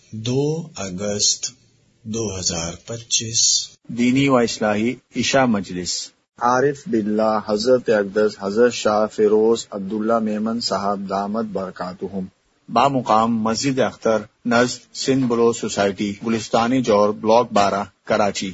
2 اگست 2025 دینی و اصلاحی عشاء مجلس۔ عارف باللہ حضرت اقدس حضرت شاہ فیروز عبداللہ میمن صاحب دامت برکاتہم، بامقام مسجد اختر نزد سندھ بلو سوسائٹی، گلستانی جور، بلاک 12، کراچی۔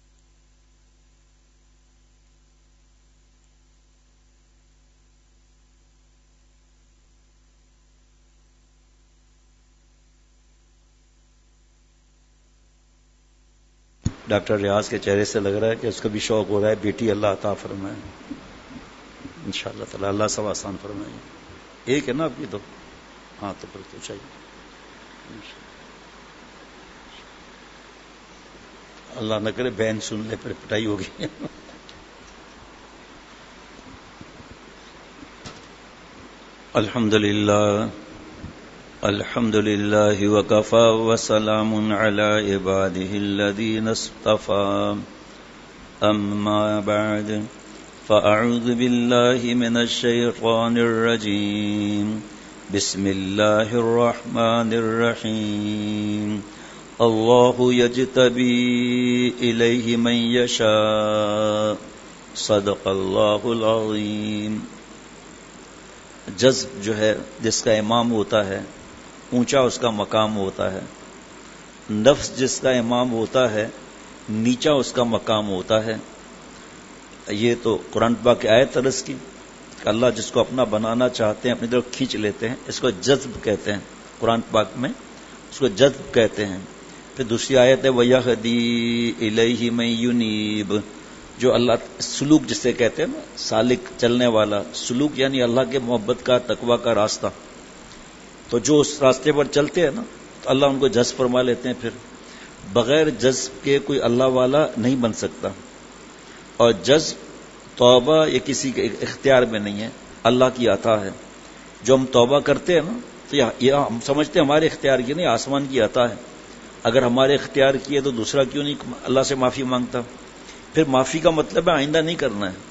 ڈاکٹر ریاض کے چہرے سے لگ رہا ہے کہ اس کو بھی شوق ہو رہا ہے بیٹی اللہ عطا فرمائے انشاءاللہ تعالی، اللہ سب آسان فرمائے۔ ایک ہے نا آپ کی تو؟ ہاں تو پھر تو چاہیے، اللہ نہ کرے بہن سن لے پھر پٹائی ہوگی۔ الحمد للہ وکفی وسلام علی عباده الذین اصطفی، اما بعد فاعوذ باللہ من الشیطان الرجیم، بسم اللہ الرحمن الرحیم، اللہ یجتبی الیہ من یشاء، صدق اللہ العظیم۔ جذب جو ہے جس کا امام ہوتا ہے اونچا اس کا مقام ہوتا ہے، نفس جس کا امام ہوتا ہے نیچا اس کا مقام ہوتا ہے۔ یہ تو قرآن پاک کی آیت عرض کی کہ اللہ جس کو اپنا بنانا چاہتے ہیں اپنی طرف کھینچ لیتے ہیں، اس کو جذب کہتے ہیں، قرآن پاک میں اس کو جذب کہتے ہیں۔ پھر دوسری آیت ہے وَيَهْدِي إِلَيْهِ مَن يُنِيبُ، جو اللہ سلوک جسے کہتے ہیں نا، سالک چلنے والا سلوک، یعنی اللہ کے محبت کا تقوی کا راستہ۔ تو جو اس راستے پر چلتے ہیں نا تو اللہ ان کو جذب فرما لیتے ہیں۔ پھر بغیر جذب کے کوئی اللہ والا نہیں بن سکتا، اور جذب توبہ یہ کسی کے اختیار میں نہیں ہے، اللہ کی عطا ہے۔ جو ہم توبہ کرتے ہیں نا تو یہ ہم سمجھتے ہیں ہمارے اختیار کی نہیں، آسمان کی عطا ہے۔ اگر ہمارے اختیار کی ہے تو دوسرا کیوں نہیں اللہ سے معافی مانگتا؟ پھر معافی کا مطلب ہے آئندہ نہیں کرنا ہے،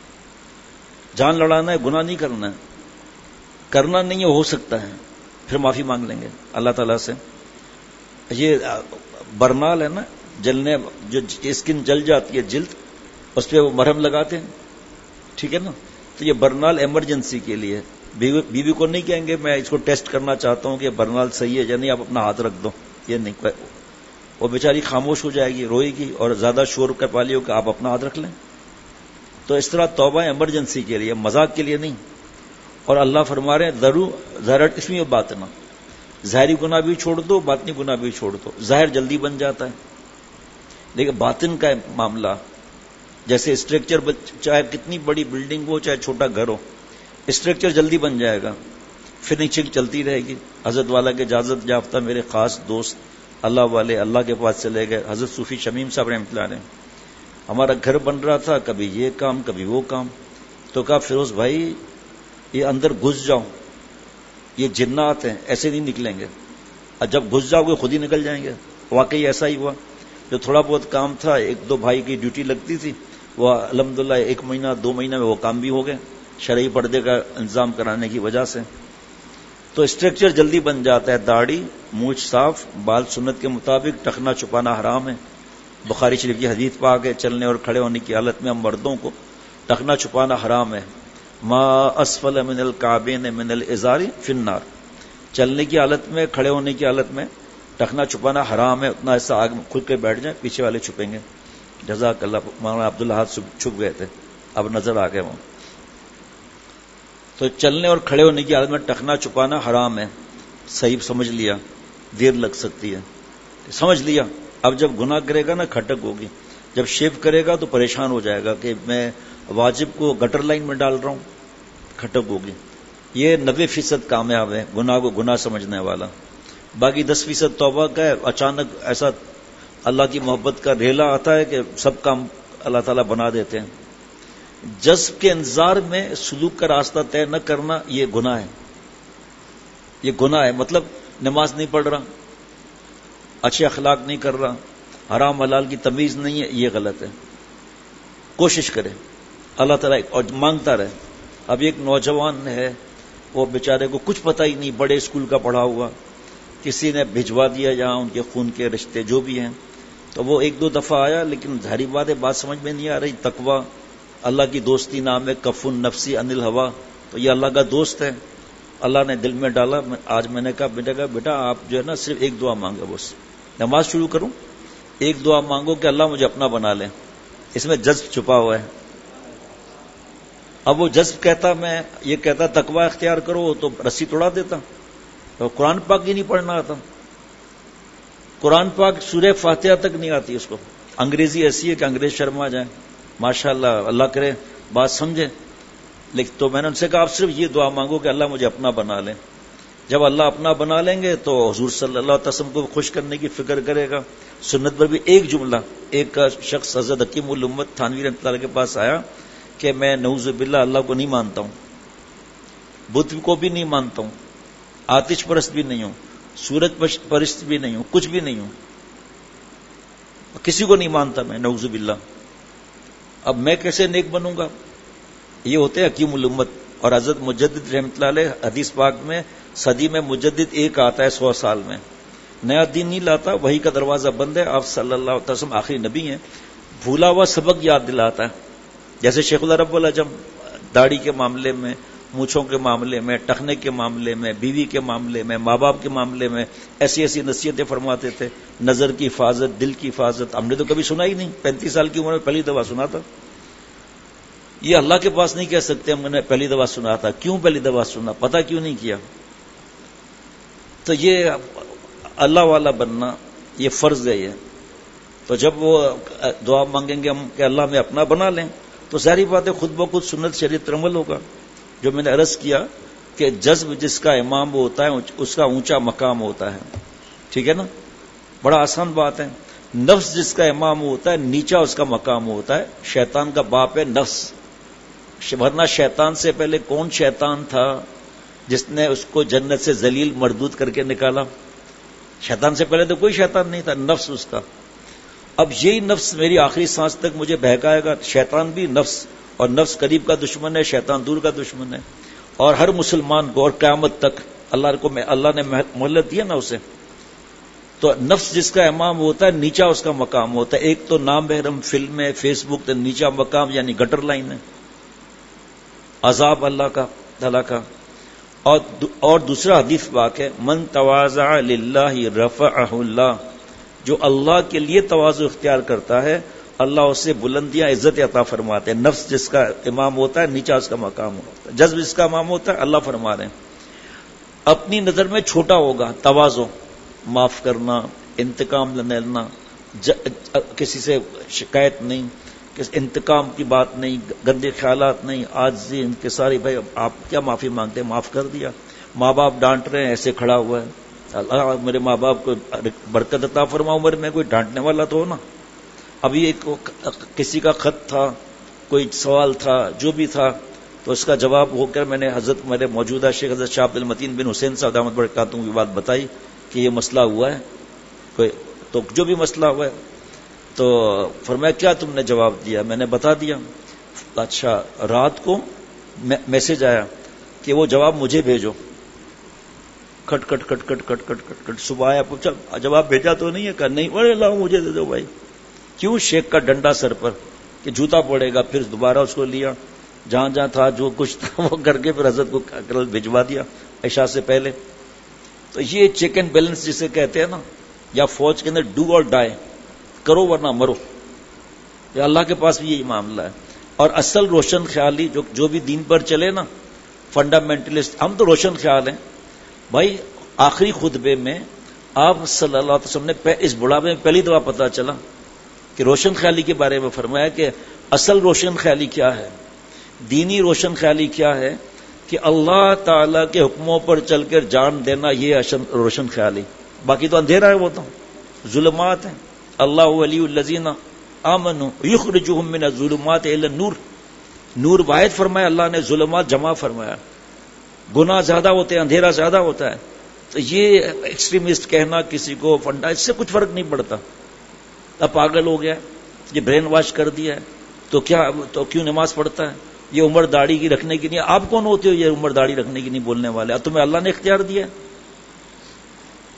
جان لڑانا ہے، گناہ نہیں کرنا ہے، کرنا نہیں ہے، ہو سکتا ہے، پھر معافی مانگ لیں گے اللہ تعالیٰ سے۔ یہ برنال ہے نا، جلنے جو اسکن جل جاتی ہے جلد، اس پہ وہ مرہم لگاتے ہیں، ٹھیک ہے نا، تو یہ برنال ایمرجنسی کے لیے۔ بیوی کو نہیں کہیں گے میں اس کو ٹیسٹ کرنا چاہتا ہوں کہ برنال صحیح ہے یا نہیں، آپ اپنا ہاتھ رکھ دو، یہ نہیں، وہ بیچاری خاموش ہو جائے گی، روئے گی اور زیادہ شور کر پالی ہو کہ آپ اپنا ہاتھ رکھ لیں۔ تو اس طرح توبہ ایمرجنسی کے لیے، مذاق کے لیے نہیں۔ اور اللہ فرما رہے ہیں ضرور اس میں باطنہ، ظاہری گناہ بھی چھوڑ دو، باطنی گناہ بھی چھوڑ دو۔ ظاہر جلدی بن جاتا ہے لیکن باطن کا معاملہ، جیسے اسٹرکچر چاہے کتنی بڑی بلڈنگ ہو چاہے چھوٹا گھر ہو، اسٹرکچر جلدی بن جائے گا، فنیشنگ چلتی رہے گی۔ حضرت والا کے اجازت یافتہ میرے خاص دوست اللہ والے اللہ کے پاس چلے گئے، حضرت صوفی شمیم صاحب رحمۃ اللہ علیہ، ہمارا گھر بن رہا تھا، کبھی یہ کام کبھی وہ کام، تو کہا فیروز بھائی یہ اندر گھس جاؤ، یہ جنات ہیں ایسے نہیں نکلیں گے، اور جب گھس جاؤ گے خود ہی نکل جائیں گے۔ واقعی ایسا ہی ہوا، جو تھوڑا بہت کام تھا، 1-2 بھائی کی ڈیوٹی لگتی تھی، وہ الحمدللہ 1 مہینہ 2 مہینہ میں وہ کام بھی ہو گئے شرعی پردے کا انتظام کرانے کی وجہ سے۔ تو اسٹرکچر جلدی بن جاتا ہے۔ داڑھی، مونچھ صاف، بال سنت کے مطابق، ٹخنا چھپانا حرام ہے۔ بخاری شریف کی حدیث پاک ہے چلنے اور کھڑے ہونے کی حالت میں ہم مردوں کو ٹخنا چھپانا حرام ہے۔ ما اسفل من الکعبین من الازار فی النار، چلنے کی حالت میں، کھڑے ہونے کی حالت میں ٹخنا چھپانا حرام ہے، اتنا ایسا آگ میں کھل کے بیٹھ جائیں پیچھے والے چھپیں گے۔ جزاک اللہ، مولانا عبداللہ ہاتھ چھپ گئے تھے، اب نظر آ گئے وہ۔ تو چلنے اور کھڑے ہونے کی حالت میں ٹخنا چھپانا حرام ہے۔ صحیح سمجھ لیا، دیر لگ سکتی ہے، سمجھ لیا۔ اب جب گناہ کرے گا نا کھٹک ہوگی، جب شیو کرے گا تو پریشان ہو جائے گا کہ میں واجب کو گٹر لائن میں ڈال رہا ہوں، کھٹک ہوگی۔ یہ 90% کامیاب ہے گناہ کو گناہ سمجھنے والا، باقی 10% توبہ کا ہے۔ اچانک ایسا اللہ کی محبت کا ریلا آتا ہے کہ سب کام اللہ تعالیٰ بنا دیتے ہیں۔ جذب کے انتظار میں سلوک کا راستہ طے نہ کرنا یہ گناہ ہے، یہ گناہ ہے۔ مطلب نماز نہیں پڑھ رہا، اچھے اخلاق نہیں کر رہا، حرام حلال کی تمیز نہیں ہے، یہ غلط ہے۔ کوشش کرے اللہ تعالیٰ اور مانگتا رہے۔ اب ایک نوجوان ہے، وہ بیچارے کو کچھ پتہ ہی نہیں، بڑے اسکول کا پڑھا ہوا، کسی نے بھجوا دیا یہاں ان کے خون کے رشتے جو بھی ہیں، تو وہ ایک دو دفعہ آیا، لیکن ظاہری بات ہے بات سمجھ میں نہیں آ رہی. تقویٰ اللہ کی دوستی نام ہے، کف النفسی عن الہوا، تو یہ اللہ کا دوست ہے. اللہ نے دل میں ڈالا. آج میں نے کہا بیٹا آپ جو ہے نا صرف ایک دعا مانگو، بس نماز شروع کروں ایک دعا مانگو کہ اللہ مجھے اپنا بنا لے. اس میں جذب چھپا ہوا ہے. اب وہ جذب کہتا، میں یہ کہتا تقویٰ اختیار کرو تو رسی توڑا دیتا، تو قرآن پاک ہی نہیں پڑھنا آتا. قرآن پاک سورہ فاتحہ تک نہیں آتی اس کو. انگریزی ایسی ہے کہ انگریز شرما جائیں. ماشاءاللہ اللہ کرے بات سمجھے. لیکن تو میں نے ان سے کہا آپ صرف یہ دعا مانگو کہ اللہ مجھے اپنا بنا لے. جب اللہ اپنا بنا لیں گے تو حضور صلی اللہ علیہ وسلم کو خوش کرنے کی فکر کرے گا. سنت پر بھی ایک جملہ، ایک شخص حضرت حکیم الامت تھانوی رحمۃ اللہ کے پاس آیا کہ میں نعوذ باللہ اللہ کو نہیں مانتا ہوں، بت کو بھی نہیں مانتا ہوں، آتش پرست بھی نہیں ہوں، سورج پرست بھی نہیں ہوں، کچھ بھی نہیں ہوں، کسی کو نہیں مانتا میں، نعوذ باللہ. اب میں کیسے نیک بنوں گا؟ یہ ہوتے ہیں حکیم الامت. اور حضرت مجدد رحمۃ اللہ علیہ حدیث پاک میں صدی میں مجدد ایک آتا ہے 100 سال میں، نیا دین نہیں لاتا، وہی کا دروازہ بند ہے. آپ صلی اللہ علیہ وسلم آخری نبی ہیں. بھولا ہوا سبق یاد دلاتا ہے. جیسے شیخ اللہ رب العجم داڑھی کے معاملے میں، مونچھوں کے معاملے میں، ٹخنے کے معاملے میں، بیوی کے معاملے میں، ماں باپ کے معاملے میں ایسی ایسی نصیحتیں فرماتے تھے. نظر کی حفاظت، دل کی حفاظت، ہم نے تو کبھی سنا ہی نہیں. 35 سال کی عمر میں پہلی دفعہ سنا تھا. یہ اللہ کے پاس نہیں کہہ سکتے ہم نے پہلی دفعہ سنا تھا. کیوں پہلی دفعہ سنا؟ پتہ کیوں نہیں کیا؟ تو یہ اللہ والا بننا یہ فرض ہے. یہ تو جب وہ دعا مانگیں گے ہم کہ اللہ میں اپنا بنا لیں تو ظاہری بات ہے خود بخود سنت شریعت پر عمل ہوگا. جو میں نے عرض کیا کہ جذب جس کا امام وہ ہوتا ہے اس کا اونچا مقام ہوتا ہے. ٹھیک ہے نا؟ بڑا آسان بات ہے. نفس جس کا امام ہوتا ہے نیچا اس کا مقام ہوتا ہے. شیطان کا باپ ہے نفس. ورنہ شیطان سے پہلے کون شیطان تھا جس نے اس کو جنت سے ذلیل مردود کر کے نکالا؟ شیطان سے پہلے تو کوئی شیطان نہیں تھا، نفس اس کا. اب یہی نفس میری آخری سانس تک مجھے بہکائے گا. شیطان بھی نفس، اور نفس قریب کا دشمن ہے، شیطان دور کا دشمن ہے. اور ہر مسلمان کو اور قیامت تک اللہ نے مہلت دی ہے نا اسے. تو نفس جس کا امام ہوتا ہے نیچا اس کا مقام ہوتا ہے. ایک تو نام محرم فلم ہے، فیس بک، تو نیچا مقام یعنی گٹر لائن ہے، عذاب اللہ کا تعالیٰ کا. اور دوسرا حدیث واقع ہے من تواضع للہ رفعہ اللہ، جو اللہ کے لیے تواضع اختیار کرتا ہے اللہ اسے بلندیاں عزت عطا فرماتے ہیں. نفس جس کا امام ہوتا ہے نیچا اس کا مقام ہوتا ہے. جذب جس کا امام ہوتا ہے اللہ فرما رہے ہیں اپنی نظر میں چھوٹا ہوگا. تواضع، معاف کرنا، انتقام لینا، کسی سے شکایت نہیں، انتقام کی بات نہیں، گندے خیالات نہیں، عاجزی ان کے ساری. بھائی آپ کیا معافی مانگتے ہیں؟ معاف کر دیا. ماں باپ ڈانٹ رہے ہیں، ایسے کھڑا ہوا ہے اللہ میرے ماں باپ کو برکت عطا فرما. عمر میں کوئی ڈانٹنے والا تو ہو نا. ابھی ایک کسی کا خط تھا، کوئی سوال تھا، جو بھی تھا، تو اس کا جواب ہو کر میں نے حضرت میرے موجودہ شیخ حضرت شاہ عبد المتین بن حسین صاحب دامت برکاتہم کی بات بتائی کہ یہ مسئلہ ہوا ہے. تو جو بھی مسئلہ ہوا ہے تو فرمایا کیا تم نے جواب دیا؟ میں نے بتا دیا. اچھا، رات کو میسج آیا کہ وہ جواب مجھے بھیجو. کٹ کٹ کٹ کٹ کٹ کٹ کٹ کٹ. صبح آیا پوچھا جواب بھیجا تو نہیں ہے؟ کہا نہیں. ارے لاؤ مجھے دے دو بھائی. کیوں؟ شیخ کا ڈنڈا سر پر کہ جوتا پڑے گا. پھر دوبارہ اس کو لیا، جہاں جہاں تھا جو کچھ تھا وہ کر کے پھر حضرت کو بھجوا دیا عشاء سے پہلے. تو یہ چیک اینڈ بیلنس جسے کہتے ہیں نا، یا فوج کے اندر ڈو اور ڈائی، کرو ورنہ مرو. یہ اللہ کے پاس بھی یہی معاملہ ہے. اور اصل روشن خیالی جو بھی دین پر چلے نا، فنڈامنٹلسٹ، ہم تو روشن خیال ہیں بھائی. آخری خطبے میں آپ صلی اللہ علیہ وسلم نے اس بڑھاپے میں پہلی دفعہ پتا چلا کہ روشن خیالی کے بارے میں فرمایا کہ اصل روشن خیالی کیا ہے، دینی روشن خیالی کیا ہے کہ اللہ تعالی کے حکموں پر چل کر جان دینا، یہ روشن خیالی. باقی تو اندھیرا ہے، وہ تو ظلمات ہیں. اللہ ولی الذین آمنوا یخرجہم من الظلمات الی النور. نور واحد فرمایا اللہ نے، ظلمات جمع فرمایا. گناہ زیادہ ہوتے ہیں، اندھیرا زیادہ ہوتا ہے. تو یہ ایکسٹریمسٹ کہنا کسی کو فنڈا، اس سے کچھ فرق نہیں پڑتا. اب پاگل ہو گیا، یہ برین واش کر دیا ہے تو کیوں نماز پڑھتا ہے؟ یہ عمر داڑھی کی رکھنے کی نہیں. آپ کون ہوتے ہو یہ عمر داڑھی رکھنے کی نہیں بولنے والے؟ اب تمہیں اللہ نے اختیار دیا.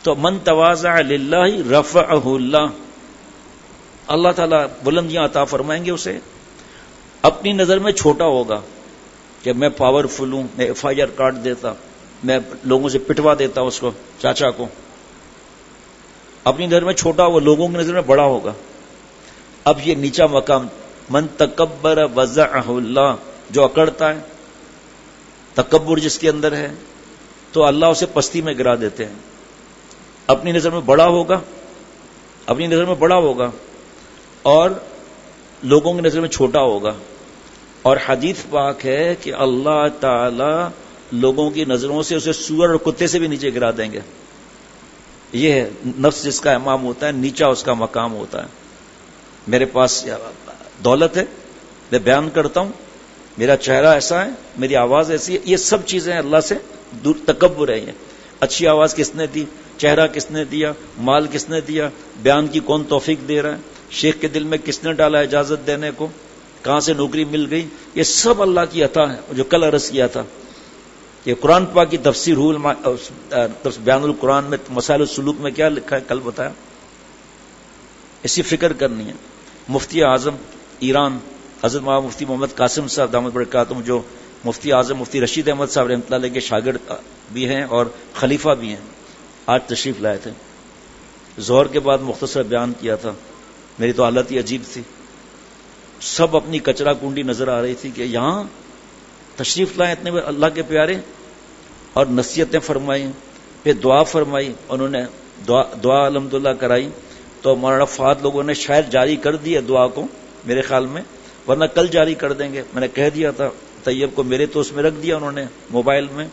تو من تواضع للہ رفعہ اللہ، اللہ تعالیٰ بلندیاں عطا فرمائیں گے اسے. اپنی نظر میں چھوٹا ہوگا کہ میں پاورفل ہوں، میں ایف آئی آر کاٹ دیتا، میں لوگوں سے پٹوا دیتا اس کو، چاچا کو. اپنی نظر میں چھوٹا ہوا، لوگوں کی نظر میں بڑا ہوگا. اب یہ نیچا مقام، من تکبر وضعہ اللہ، جو اکڑتا ہے، تکبر جس کے اندر ہے، تو اللہ اسے پستی میں گرا دیتے ہیں. اپنی نظر میں بڑا ہوگا، اپنی نظر میں بڑا ہوگا اور لوگوں کی نظر میں چھوٹا ہوگا. اور حدیث پاک ہے کہ اللہ تعالی لوگوں کی نظروں سے اسے سور اور کتے سے بھی نیچے گرا دیں گے. یہ ہے نفس جس کا امام ہوتا ہے، نیچا اس کا مقام ہوتا ہے. میرے پاس دولت ہے، میں بیان کرتا ہوں، میرا چہرہ ایسا ہے، میری آواز ایسی ہے، یہ سب چیزیں اللہ سے دور تکبر ہے. یہ اچھی آواز کس نے دی، چہرہ کس نے دیا، مال کس نے دیا، بیان کی کون توفیق دے رہا ہے، شیخ کے دل میں کس نے ڈالا اجازت دینے کو، کہاں سے نوکری مل گئی، یہ سب اللہ کی عطا ہے. جو کل عرض کیا تھا کہ قرآن پاک کی تفسیر بیان القرآن میں مسائل السلوک میں کیا لکھا ہے، کل بتایا. اسی فکر کرنی ہے. مفتی اعظم ایران حضرت مولانا مفتی محمد قاسم صاحب دامت برکاتہم، جو مفتی اعظم مفتی رشید احمد صاحب رحمۃ اللہ علیہ کے شاگرد بھی ہیں اور خلیفہ بھی ہیں، آج تشریف لائے تھے. ظہر کے بعد مختصر بیان کیا تھا، میری تو حالت ہی عجیب تھی. سب اپنی کچرا کنڈی نظر آ رہی تھی کہ یہاں تشریف لائے اتنے اللہ کے پیارے، اور نصیحتیں فرمائی، پھر دعا فرمائی. انہوں نے دعا الحمدللہ کرائی. تو مولانا فہد لوگوں نے شاید جاری کر دی ہے دعا کو میرے خیال میں، ورنہ کل جاری کر دیں گے. میں نے کہہ دیا تھا طیب کو، میرے تو اس میں رکھ دیا انہوں نے موبائل میں.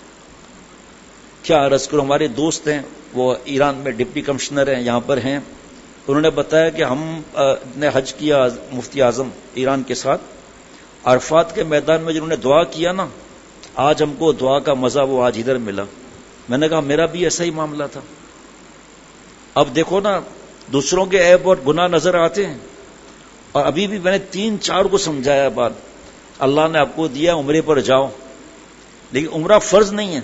کیا عرض کروں، ہمارے دوست ہیں وہ ایران میں ڈپٹی کمشنر ہیں، یہاں پر ہیں. انہوں نے بتایا کہ ہم نے حج کیا مفتی اعظم ایران کے ساتھ، عرفات کے میدان میں جنہوں نے دعا کیا نا، آج ہم کو دعا کا مزہ وہ آج ادھر ملا. میں نے کہا میرا بھی ایسا ہی معاملہ تھا. اب دیکھو نا، دوسروں کے عیب اور گناہ نظر آتے ہیں، اور ابھی بھی میں نے 3-4 کو سمجھایا بات. اللہ نے آپ کو دیا عمرے پر جاؤ، لیکن عمرہ فرض نہیں ہے،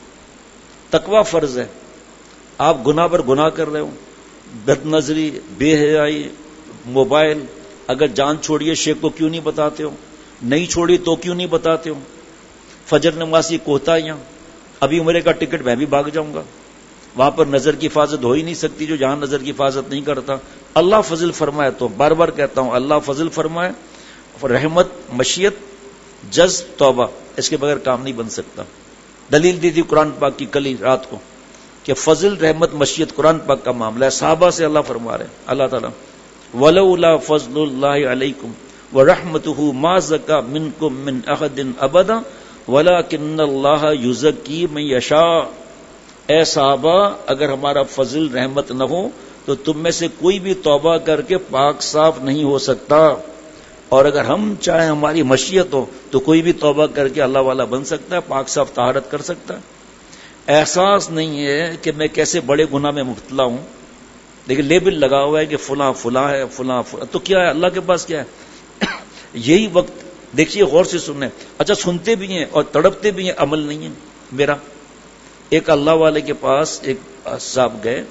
تقوی فرض ہے. آپ گناہ پر گناہ کر رہے ہو، بد نظری، بے حیائی، موبائل. اگر جان چھوڑیے شیخ کو کیوں نہیں بتاتے ہو، نہیں چھوڑی تو کیوں نہیں بتاتے ہو. فجر نمازی کوتاہیاں، ابھی عمرے کا ٹکٹ میں بھی بھاگ جاؤں گا. وہاں پر نظر کی حفاظت ہو ہی نہیں سکتی جو جہاں نظر کی حفاظت نہیں کرتا. اللہ فضل فرمائے، تو بار بار کہتا ہوں اللہ فضل فرمائے. رحمت، مشیت، جذب، توبہ، اس کے بغیر کام نہیں بن سکتا. دلیل دی تھی قرآن پاک کی کل ہی رات کو کہ فضل، رحمت، مشیت قرآن پاک کا معاملہ ہے. صحابہ سے اللہ فرما رہے ہیں اللہ تعالیٰ، وَلَوْلَا فَضْلُ اللَّهِ عَلَيْكُمْ وَرَحْمَتُهُ مَا زَكَىٰ مِنْكُمْ مِنْ أَحَدٍ أَبَدًا وَلَٰكِنَّ اللَّهَ يُزَكِّي مَن يَشَاءُ. اے صحابہ، اگر ہمارا فضل رحمت نہ ہو تو تم میں سے کوئی بھی توبہ کر کے پاک صاف نہیں ہو سکتا، اور اگر ہم چاہیں ہماری مشیت ہو تو کوئی بھی توبہ کر کے اللہ والا بن سکتا ہے، پاک صاف طہارت کر سکتا ہے. احساس نہیں ہے کہ میں کیسے بڑے گناہ میں مبتلا ہوں، لیکن لیبل لگا ہوا ہے کہ فلاں فلاں ہے، فلاں فلاں. تو کیا ہے اللہ کے پاس کیا ہے؟ یہی وقت دیکھیے، غور سے سنیں. اچھا سنتے بھی ہیں اور تڑپتے بھی ہیں، عمل نہیں ہے میرا. ایک اللہ والے کے پاس ایک صاحب گئے،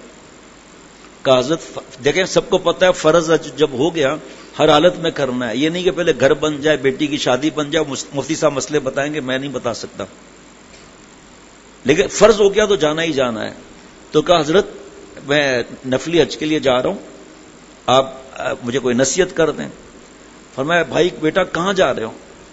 قاضت دیکھیں، سب کو پتہ ہے فرض جب ہو گیا ہر حالت میں کرنا ہے. یہ نہیں کہ پہلے گھر بن جائے، بیٹی کی شادی بن جائے، مفتی صاحب مسئلے بتائیں گے، میں نہیں بتا سکتا، لیکن فرض ہو گیا تو جانا ہی جانا ہے. تو کہا حضرت میں نفلی حج کے لیے جا رہا ہوں، آپ مجھے کوئی نصیحت کر دیں. فرمایا بھائی بیٹا کہاں جا رہے ہو؟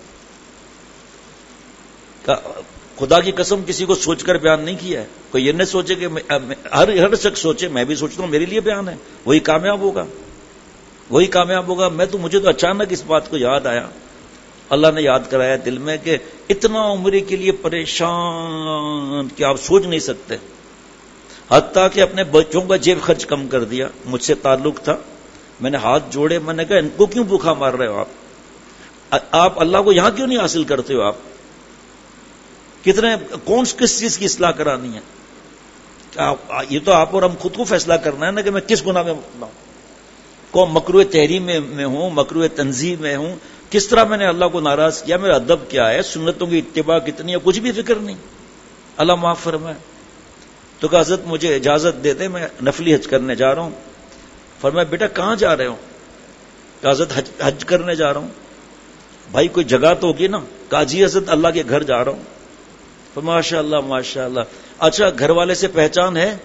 خدا کی قسم کسی کو سوچ کر بیان نہیں کیا ہے. کوئی یہ نہ سوچے کہ ہر شخص سوچے، میں بھی سوچتا ہوں میرے لیے بیان ہے، وہی کامیاب ہوگا، وہی کامیاب ہوگا. مجھے تو اچانک اس بات کو یاد آیا، اللہ نے یاد کرایا دل میں کہ اتنا عمرے کے لیے پریشان کہ آپ سوچ نہیں سکتے. حتیٰ کہ اپنے بچوں کا جیب خرچ کم کر دیا. مجھ سے تعلق تھا، میں نے ہاتھ جوڑے، میں نے کہا ان کو کیوں بھوکھا مار رہے ہو آپ اللہ کو یہاں کیوں نہیں حاصل کرتے ہو؟ آپ کتنے کس چیز کی اصلاح کرانی ہے؟ یہ تو آپ اور ہم خود کو فیصلہ کرنا ہے نا کہ میں کس گناہ میں مبتلا ہوں، کون مکروہ تحریم میں ہوں، مکروہ تنزیہ میں ہوں، کس طرح میں نے اللہ کو ناراض کیا، میرا ادب کیا ہے، سنتوں کی اتباع کتنی ہے، کچھ بھی فکر نہیں. اللہ معاف فرمائے. تو کہا حضرت مجھے اجازت دے دیں، میں نفلی حج کرنے جا رہا ہوں. فرمایا بیٹا کہاں جا رہے ہو؟ کہا حضرت حج کرنے جا رہا ہوں. بھائی کوئی جگہ تو ہوگی نا؟ کہا جی حضرت اللہ کے گھر جا رہا ہوں. فرمایا ماشاء اللہ ماشاء اللہ. اچھا گھر والے سے پہچان ہے؟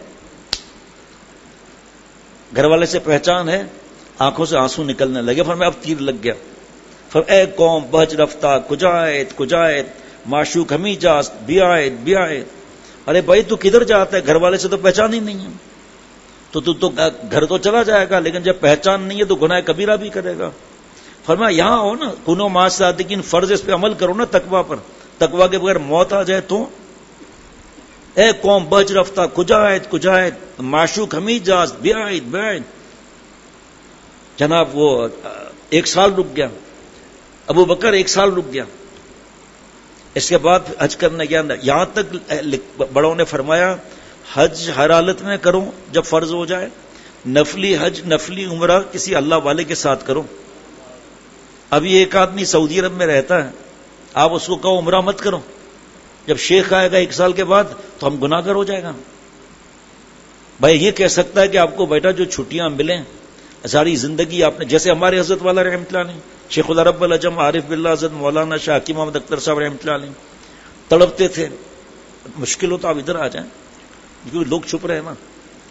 گھر والے سے پہچان ہے؟ آنکھوں سے آنسو نکلنے لگے. فرمایا اب تیر لگ گیا. فرمایا اے قوم بج رفتہ کجایت کجایت معشوق ہمیں جاست بیایت بیایت. ارے بھائی تو کدھر جاتا ہے؟ گھر والے سے تو پہچان ہی نہیں ہے. تو گھر تو چلا جائے گا، لیکن جب پہچان نہیں ہے تو گناہ کبیرہ بھی کرے گا. فرمایا یہاں ہو نا، کنو مع الصادقین، فرض اس پہ عمل کرو نا، تقوی پر. تقوی کے بغیر موت آ جائے تو؟ اے قوم بج رفتہ کجایت کجایت معشوق ہمیں جاست بیایت بیایت. جناب وہ 1 سال رک گیا. ابو بکر 1 سال رک گیا. اس کے بعد حج کرنے گیا. یہاں تک بڑوں نے فرمایا حج ہر حالت میں کرو جب فرض ہو جائے. نفلی حج نفلی عمرہ کسی اللہ والے کے ساتھ کرو. ابھی ایک آدمی سعودی عرب میں رہتا ہے، آپ اس کو کہو عمرہ مت کرو، جب شیخ آئے گا 1 سال کے بعد تو ہم گناہ گار ہو جائے گا. بھائی یہ کہہ سکتا ہے کہ آپ کو بیٹا جو چھٹیاں ملیں ساری زندگی آپ نے، جیسے ہمارے حضرت والا رحمۃ اللہ علیہ، شیخ العرب العجم عارف باللہ حضرت مولانا شاہ حکیم محمد اختر صاحب رحمۃ اللہ علیہ تڑپتے تھے. مشکل ہو تو آپ ادھر آ جائیں، کیونکہ لوگ چھپ رہے ہیں نا،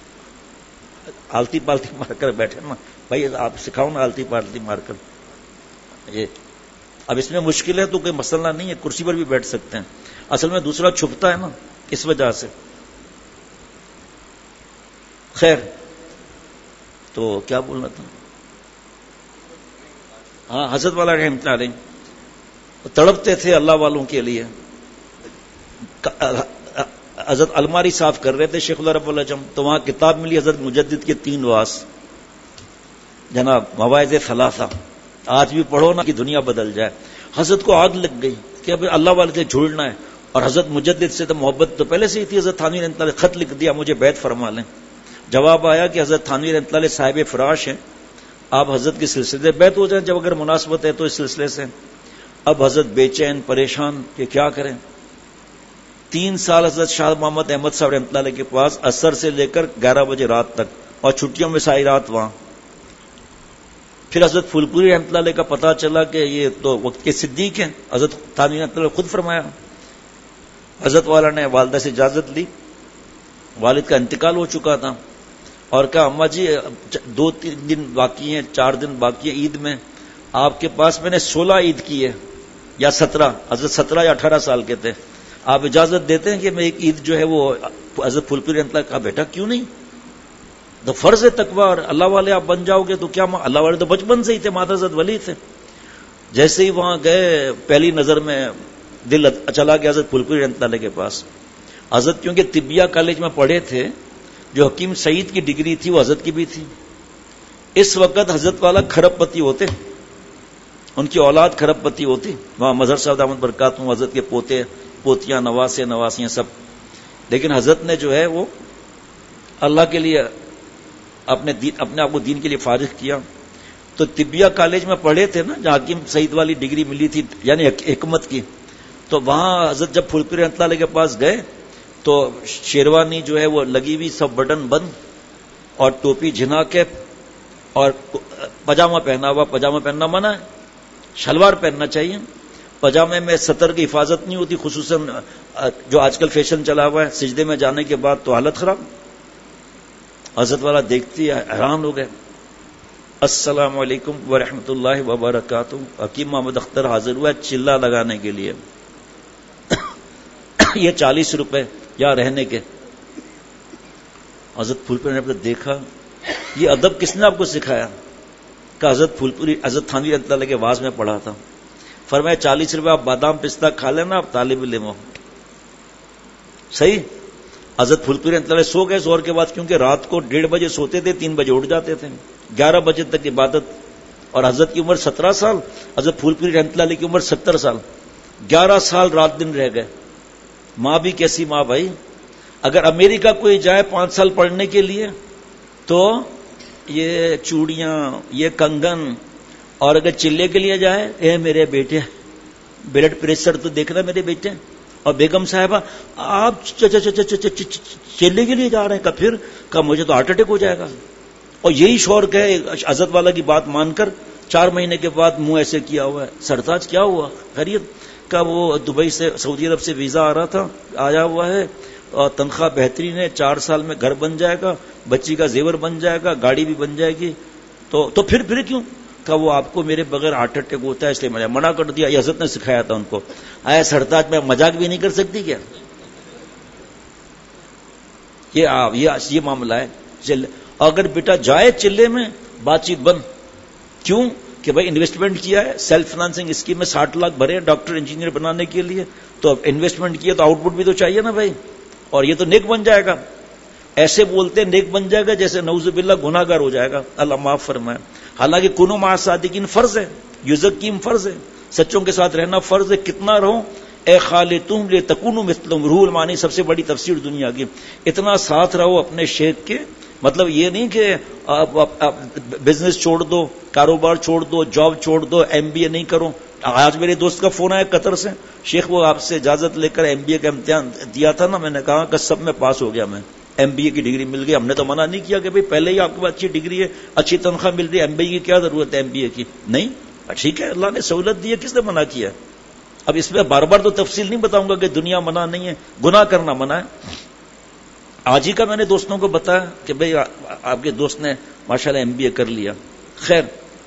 آلتی پالتی مار کر بیٹھے نا. بھائی آپ سکھاؤ نا آلتی پالتی مار کر. یہ اب اس میں مشکل ہے تو کوئی مسئلہ نہیں ہے، کرسی پر بھی بیٹھ سکتے ہیں. اصل میں دوسرا چھپتا ہے نا، اس وجہ سے. خیر تو کیا بولنا تھا؟ ہاں حضرت والا رحمۃ اللہ علیہ تڑپتے تھے اللہ والوں کے لیے. حضرت الماری صاف کر رہے تھے شیخ العرب العجم، تو وہاں کتاب ملی حضرت مجدد کے 3 واس جناب مواعظ ثلاثہ. آج بھی پڑھو نا کہ دنیا بدل جائے. حضرت کو آگ لگ گئی کہ اب اللہ والے سے جھوڑنا ہے، اور حضرت مجدد سے تو محبت تو پہلے سے ہی تھی. حضرت تھانوی رحمۃ اللہ خط لکھ دیا مجھے بیعت فرما لیں. جواب آیا کہ حضرت تھانوی رحمۃ اللہ صاحب فراش ہیں، آپ حضرت کے سلسلے سے بیعت ہو جائیں جب اگر مناسبت ہے تو اس سلسلے سے. اب حضرت بے چین پریشان کہ کیا کریں. 3 سال حضرت شاہ محمد احمد صاحب رحمۃ اللہ کے پاس عصر سے لے کر 11 بجے رات تک، اور چھٹیوں میں ساری رات وہاں. پھر حضرت پھولپوری رحمۃ اللہ کا پتہ چلا کہ یہ تو وقت کے صدیق ہیں. حضرت تھانوی رحمۃ اللہ خود فرمایا. حضرت والا نے والدہ سے اجازت لی، والد کا انتقال ہو چکا تھا، اور کہا اماں جی 2-3 دن باقی ہیں، 4 دن باقی ہے عید میں، آپ کے پاس میں نے 16 عید کی ہے یا 17. حضرت 17 یا 18 سال کے تھے. آپ اجازت دیتے ہیں کہ میں ایک عید جو ہے وہ حضرت پھولپوری رحمۃ اللہ. کہا بیٹا کیوں نہیں، تو فرض تقوی، اور اللہ والے آپ بن جاؤ گے تو کیا. اللہ والے تو بچپن سے ہی تھے، ماتا حضرت ولی تھے. جیسے ہی وہاں گئے پہلی نظر میں دل چلا گیا حضرت پھولپوری رحمۃ اللہ کے پاس. حضرت کیونکہ طبیہ کالج میں پڑھے تھے، جو حکیم سعید کی ڈگری تھی وہ حضرت کی بھی تھی. اس وقت حضرت والا کھرب پتی ہوتے، ان کی اولاد کھرب پتی ہوتی. وہاں مظہر صاحب دامت برکاتہم حضرت کے پوتے پوتیاں نواسے نواسیاں سب. لیکن حضرت نے جو ہے وہ اللہ کے لیے اپنے آپ کو دین کے لیے فارغ کیا. تو طبیہ کالج میں پڑھے تھے نا، جہاں حکیم سعید والی ڈگری ملی تھی یعنی حکمت کی. تو وہاں حضرت جب پھولپوری رحمۃ اللہ کے پاس گئے تو شیروانی جو ہے وہ لگی ہوئی، سب بٹن بند، اور ٹوپی جھنا کے، اور پاجامہ پہنا ہوا. پاجامہ پہننا منع ہے، شلوار پہننا چاہیے. پاجامے میں سطر کی حفاظت نہیں ہوتی، خصوصاً جو آج کل فیشن چلا ہوا ہے. سجدے میں جانے کے بعد تو حالت خراب. حضرت والا دیکھتی حیران ہو گئے. السلام علیکم ورحمۃ اللہ وبرکاتہ. حکیم محمد اختر حاضر ہوا چلہ لگانے کے لیے. یہ 40 روپے یا رہنے کے. حضرت پھولپوری نے دیکھا یہ ادب کس نے آپ کو سکھایا؟ کہ حضرت پھولپوری حضرت تھانوی رحمۃ اللہ کے واز میں پڑھا تھا. فرمایا 40 روپے آپ بادام پستہ کھا لینا، آپ طالب علم ہو. صحیح. حضرت پھولپوری رحمۃ اللہ سو گئے زور کے بعد، کیونکہ رات کو 1:30 بجے سوتے تھے، 3 بجے اٹھ جاتے تھے، 11 بجے تک عبادت. اور حضرت کی عمر 17 سال، حضرت پھولپوری رحمۃ اللہ کی عمر 70 سال. 11 سال رات دن رہ گئے. ماں بھی کیسی ماں بھائی. اگر امریکہ کوئی جائے 5 سال پڑھنے کے لیے تو یہ چوڑیاں، یہ کنگن، اور اگر چلے کے لیے جائے اے میرے بیٹے بلڈ پریشر تو دیکھنا میرے بیٹے، اور بیگم صاحبہ آپ چلے کے لیے جا رہے ہیں؟ کہ پھر کہ مجھے تو ہارٹ اٹیک ہو جائے گا. اور یہی شور کہے حضرت والا کی بات مان کر 4 مہینے کے بعد منہ ایسے کیا ہوا ہے. سرتاج کیا ہوا خیریت؟ کا وہ دبئی سے سعودی عرب سے ویزا آ رہا تھا, آیا ہوا ہے اور تنخواہ بہترین ہے, 4 سال میں گھر بن جائے گا, بچی کا زیور بن جائے گا, گاڑی بھی بن جائے گی. تو پھر کیوں؟ کہ وہ آپ کو میرے بغیر ہارٹ اٹیک ہوتا ہے اس لیے میں نے منع کر دیا. یہ حضرت نے سکھایا تھا ان کو. آیا سرتاج میں مذاق بھی نہیں کر سکتی کیا؟ یہ معاملہ ہے. اگر بیٹا جائے چلے میں بات چیت بند. کیوں؟ کہ بھائی انویسٹمنٹ کیا ہے, سیلف فائنانسنگ اسکیم میں 60 لاکھ بھرے ڈاکٹر انجینئر بنانے کے لیے, تو انویسٹمنٹ کیا تو آؤٹ پٹ بھی تو چاہیے نا بھائی. اور یہ تو نیک بن جائے گا. ایسے بولتے نیک بن جائے گا جیسے نعوذ باللہ گناہ گار ہو جائے گا, اللہ معاف فرمائے. حالانکہ کنو مع الصادقین فرض ہے, یزکیم فرض ہے, سچوں کے ساتھ رہنا فرض ہے. کتنا رہو اے خالتم لتکونوا مثلهم. روح المعانی سب سے بڑی تفسیر دنیا کی. اتنا ساتھ رہو اپنے شیخ کے. مطلب یہ نہیں کہ بزنس چھوڑ دو, کاروبار چھوڑ دو, جاب چھوڑ دو, MBA نہیں کرو. آج میرے دوست کا فون آیا قطر سے, شیخ وہ آپ سے اجازت لے کر MBA کا امتحان دیا تھا نا, میں نے کہا کہ سب میں پاس ہو گیا, میں MBA کی ڈگری مل گئی. ہم نے تو منع نہیں کیا کہ بھائی پہلے ہی آپ کے پاس اچھی ڈگری ہے, اچھی تنخواہ مل رہی ہے, MBA کی کیا ضرورت ہے MBA کی. نہیں, ٹھیک ہے, اللہ نے سہولت دی ہے, کس نے منع کیا؟ اب اس میں بار بار تو تفصیل نہیں بتاؤں گا کہ دنیا منع نہیں ہے, گناہ کرنا منع ہے. آج ہی کا میں نے دوستوں کو بتایا کہ بھئی آپ کے دوست نے ماشاءاللہ MBA کر لیا. خیر,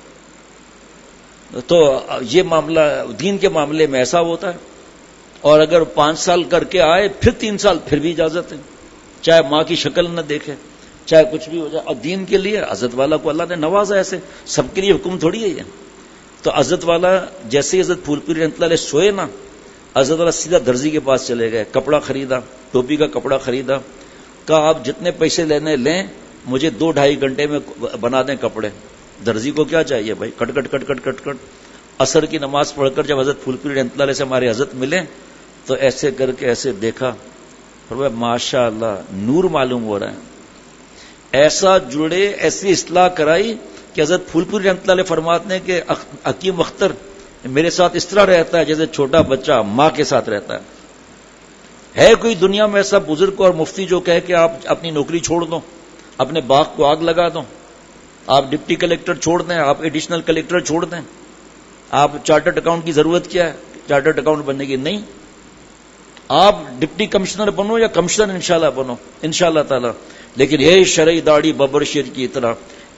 تو یہ معاملہ دین کے معاملے میں ایسا ہوتا ہے. اور اگر 5 سال کر کے آئے پھر 3 سال پھر بھی اجازت ہے, چاہے ماں کی شکل نہ دیکھے, چاہے کچھ بھی ہو جائے. اور دین کے لیے حضرت والا کو اللہ نے نوازا, ایسے سب کے لیے حکم تھوڑی ہے یہ. تو حضرت والا جیسے حضرت پھول پوری رحمۃ اللہ علیہ سوئے نا, حضرت والا سیدھا درزی کے پاس چلے گئے, کپڑا خریدا, ٹوپی کا کپڑا خریدا. کہا آپ جتنے پیسے لینے لیں, مجھے 2-2.5 گھنٹے میں بنا دیں کپڑے. درزی کو کیا چاہیے بھائی, کٹ کٹ کٹ کٹ کٹ کٹ. عصر کی نماز پڑھ کر جب حضرت پھول پوری رحمۃ اللہ علیہ سے ہمارے حضرت ملے تو ایسے کر کے ایسے دیکھا, فرمایا ماشاء اللہ نور معلوم ہو رہا ہے. ایسا جڑے, ایسی اصلاح کرائی کہ حضرت پھول پوری رحمۃ اللہ علیہ فرماتے ہیں کہ حکیم اختر میرے ساتھ اس طرح رہتا ہے جیسے چھوٹا بچہ ماں کے ساتھ رہتا ہے. ہے کوئی دنیا میں ایسا بزرگ اور مفتی جو کہے کہ آپ اپنی نوکری چھوڑ دو, اپنے باغ کو آگ لگا دو, آپ ڈپٹی کلیکٹر چھوڑ دیں, آپ ایڈیشنل کلیکٹر چھوڑ دیں, آپ چارٹرڈ اکاؤنٹ کی ضرورت کیا ہے چارٹرڈ اکاؤنٹ بننے کی؟ نہیں, آپ ڈپٹی کمشنر بنو یا کمشنر انشاءاللہ بنو انشاءاللہ تعالی. لیکن یہ شرعی داڑھی ببر شیر کی طرح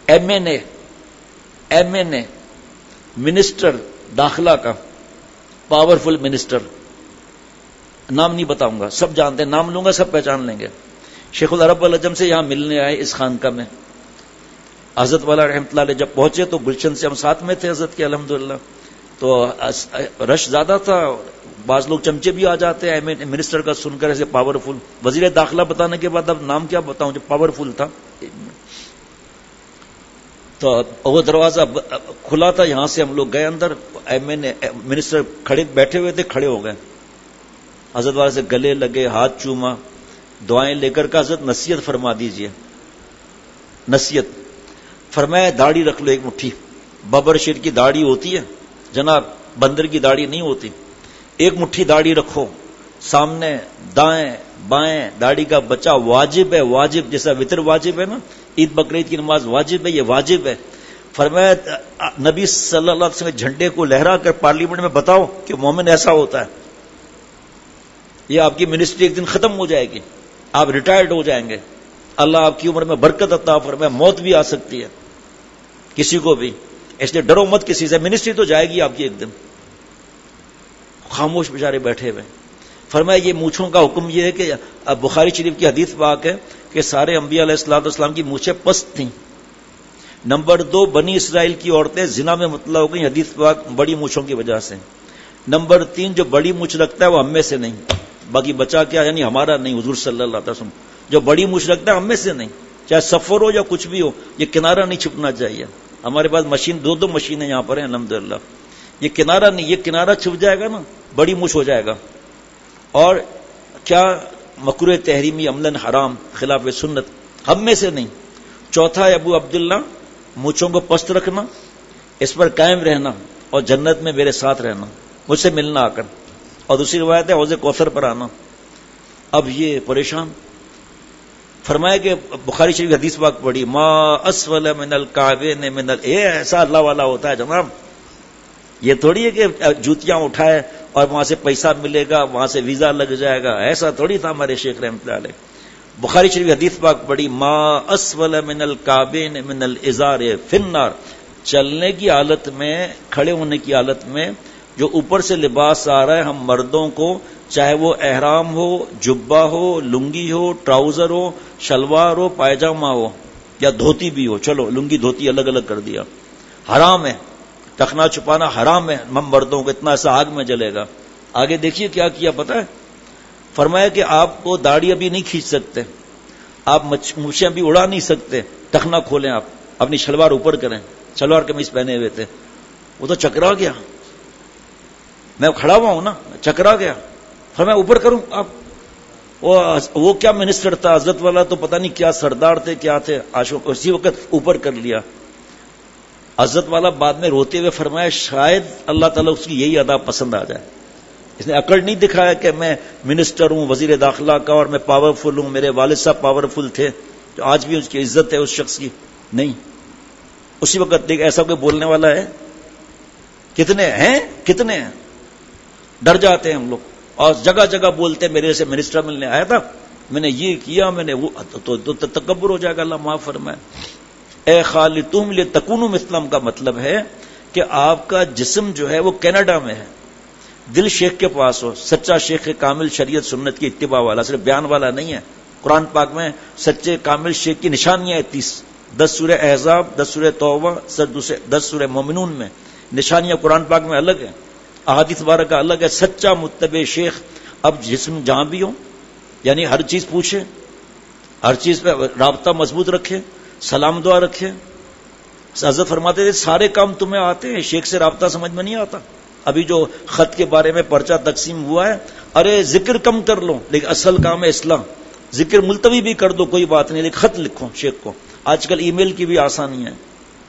MNA منسٹر داخلہ کا, پاورفل منسٹر, نام نہیں بتاؤں گا, سب جانتے ہیں, نام لوں گا سب پہچان لیں گے. شیخ العرب العجم سے یہاں ملنے آئے اس خانقاہ میں. حضرت والا رحمۃ اللہ علیہ جب پہنچے تو گلشن سے ہم ساتھ میں تھے حضرت کے الحمدللہ. تو رش زیادہ تھا, بعض لوگ چمچے بھی آ جاتے ہیں منسٹر کا سن کر, ایسے پاورفل. وزیر داخلہ بتانے کے بعد اب نام کیا بتاؤں جو پاورفل تھا. تو وہ دروازہ کھلا تھا, یہاں سے ہم لوگ گئے اندر, منسٹر کھڑے بیٹھے ہوئے تھے, کھڑے ہو گئے. حضرت والا سے گلے لگے, ہاتھ چوما, دعائیں لے کر کا حضرت نصیحت فرما دیجئے. نصیحت فرمایا داڑھی رکھ لو 1 مٹھی. ببر شیر کی داڑھی ہوتی ہے جناب, بندر کی داڑھی نہیں ہوتی. 1 مٹھی داڑھی رکھو, سامنے دائیں بائیں داڑھی کا بچہ واجب ہے, واجب جیسا وطر واجب ہے نا, عید بقرعید کی نماز واجب ہے, یہ واجب ہے. فرمایا نبی صلی اللہ علیہ وسلم جھنڈے کو لہرا کر پارلیمنٹ میں بتاؤ کہ مومن ایسا ہوتا ہے. یہ آپ کی منسٹری ایک دن ختم ہو جائے گی, آپ ریٹائرڈ ہو جائیں گے, اللہ آپ کی عمر میں برکت عطا فرمائے. موت بھی آ سکتی ہے کسی کو بھی, اس لیے ڈرو مت کسی سے, منسٹری تو جائے گی آپ کی ایک دن. خاموش بیچارے بیٹھے ہوئے. فرمایا یہ مونچھوں کا حکم یہ ہے کہ بخاری شریف کی حدیث پاک ہے کہ سارے انبیاء علیہ الصلوۃ والسلام کی مونچھیں پست تھیں. نمبر 2 بنی اسرائیل کی عورتیں زنا میں مبتلا ہو گئی, حدیث پاک بڑی مونچھوں کی وجہ سے. نمبر 3 جو بڑی مونچھ رکھتا ہے وہ ہم میں سے نہیں, باقی بچہ کیا یعنی ہمارا نہیں, حضور صلی اللہ علیہ وسلم جو بڑی مونچھ رکھتا ہے ہم میں سے نہیں, چاہے سفر ہو یا کچھ بھی ہو, یہ کنارہ نہیں چھپنا چاہیے. ہمارے پاس مشین 2 مشینیں یہاں پر ہیں الحمدللہ. یہ کنارہ نہیں, یہ کنارہ چھپ جائے گا نا بڑی مونچھ ہو جائے گا. اور کیا مکروہ تحریمی عملاً حرام خلاف سنت, ہم میں سے نہیں. چوتھا ہے ابو عبداللہ مونچھوں کو پست رکھنا, اس پر قائم رہنا اور جنت میں میرے ساتھ رہنا, مجھ سے ملنا آ کر. اور دوسری روایت ہے حوض کوثر پر آنا. اب یہ پریشان. فرمایا کہ بخاری شریف حدیث پاک پڑھی ما اسفل من الکعبین من ایسا اللہ والا ہوتا ہے جناب. یہ تھوڑی ہے کہ جوتیاں اٹھائے اور وہاں سے پیسہ ملے گا, وہاں سے ویزا لگ جائے گا, ایسا تھوڑی تھا ہمارے شیخ رحمۃ اللہ علیہ. بخاری شریف حدیث پاک پڑھی ما اسفل من الکعبین من الازار فی النار. چلنے کی حالت میں, کھڑے ہونے کی حالت میں جو اوپر سے لباس آ رہا ہے ہم مردوں کو, چاہے وہ احرام ہو, جبہ ہو, لنگی ہو, ٹراؤزر ہو, شلوار ہو, پائجامہ ہو یا دھوتی بھی ہو, چلو لنگی دھوتی الگ الگ کر دیا, حرام ہے. ٹخنا چھپانا حرام ہے ہم مردوں کو, اتنا ایسا آگ میں جلے گا. آگے دیکھیے کیا کیا پتہ ہے. فرمایا کہ آپ کو داڑھی ابھی نہیں کھینچ سکتے, آپ مچھیں بھی اڑا نہیں سکتے, ٹخنا کھولیں, آپ اپنی شلوار اوپر کریں. شلوار قمیص پہنے ہوئے تھے, وہ تو چکرا گیا, میں کھڑا ہوا ہوں نا, چکرا گیا. فرمایا اوپر کروں. آپ وہ کیا منسٹر تھا حضرت والا, تو پتہ نہیں کیا سردار تھے کیا تھے, عاشق, اسی وقت اوپر کر لیا. حضرت والا بعد میں روتے ہوئے فرمایا شاید اللہ تعالیٰ اس کی یہی ادا پسند آ جائے. اس نے عقل نہیں دکھایا کہ میں منسٹر ہوں, وزیر داخلہ کا, اور میں پاورفل ہوں, میرے والد صاحب پاورفل تھے, جو آج بھی اس کی عزت ہے اس شخص کی. نہیں, اسی وقت دیکھ ایسا کوئی بولنے والا ہے؟ کتنے ہیں. ڈر جاتے ہیں ہم لوگ, اور جگہ جگہ بولتے ہیں میرے سے منسٹر ملنے آیا تھا, میں نے یہ کیا, میں نے وہ, تو تکبر ہو جائے گا. اللہ معاف فرمائے. اے خالتم لتکونوا مثلہم کا مطلب ہے کہ آپ کا جسم جو ہے وہ کینیڈا میں ہے, دل شیخ کے پاس ہو, سچا شیخ کامل شریعت سنت کی اتباع والا, صرف بیان والا نہیں ہے. قرآن پاک میں سچے کامل شیخ کی نشانیاں 30, 10 سورہ احزاب, 10 سورہ توبہ, 10 سورہ مومنون میں نشانیاں قرآن پاک میں الگ ہیں, احادیث مبارکہ الگ ہے. سچا متبع شیخ. اب جسم جہاں بھی ہو, یعنی ہر چیز پوچھے, ہر چیز پہ رابطہ مضبوط رکھے, سلام دعا رکھے. حضرت فرماتے تھے سارے کام تمہیں آتے ہیں, شیخ سے رابطہ سمجھ میں نہیں آتا. ابھی جو خط کے بارے میں پرچہ تقسیم ہوا ہے, ارے ذکر کم کر لو, لیکن اصل کام ہے اسلام. ذکر ملتوی بھی کر دو کوئی بات نہیں, لیکن خط لکھو شیخ کو. آج کل ای میل کی بھی آسانی ہے,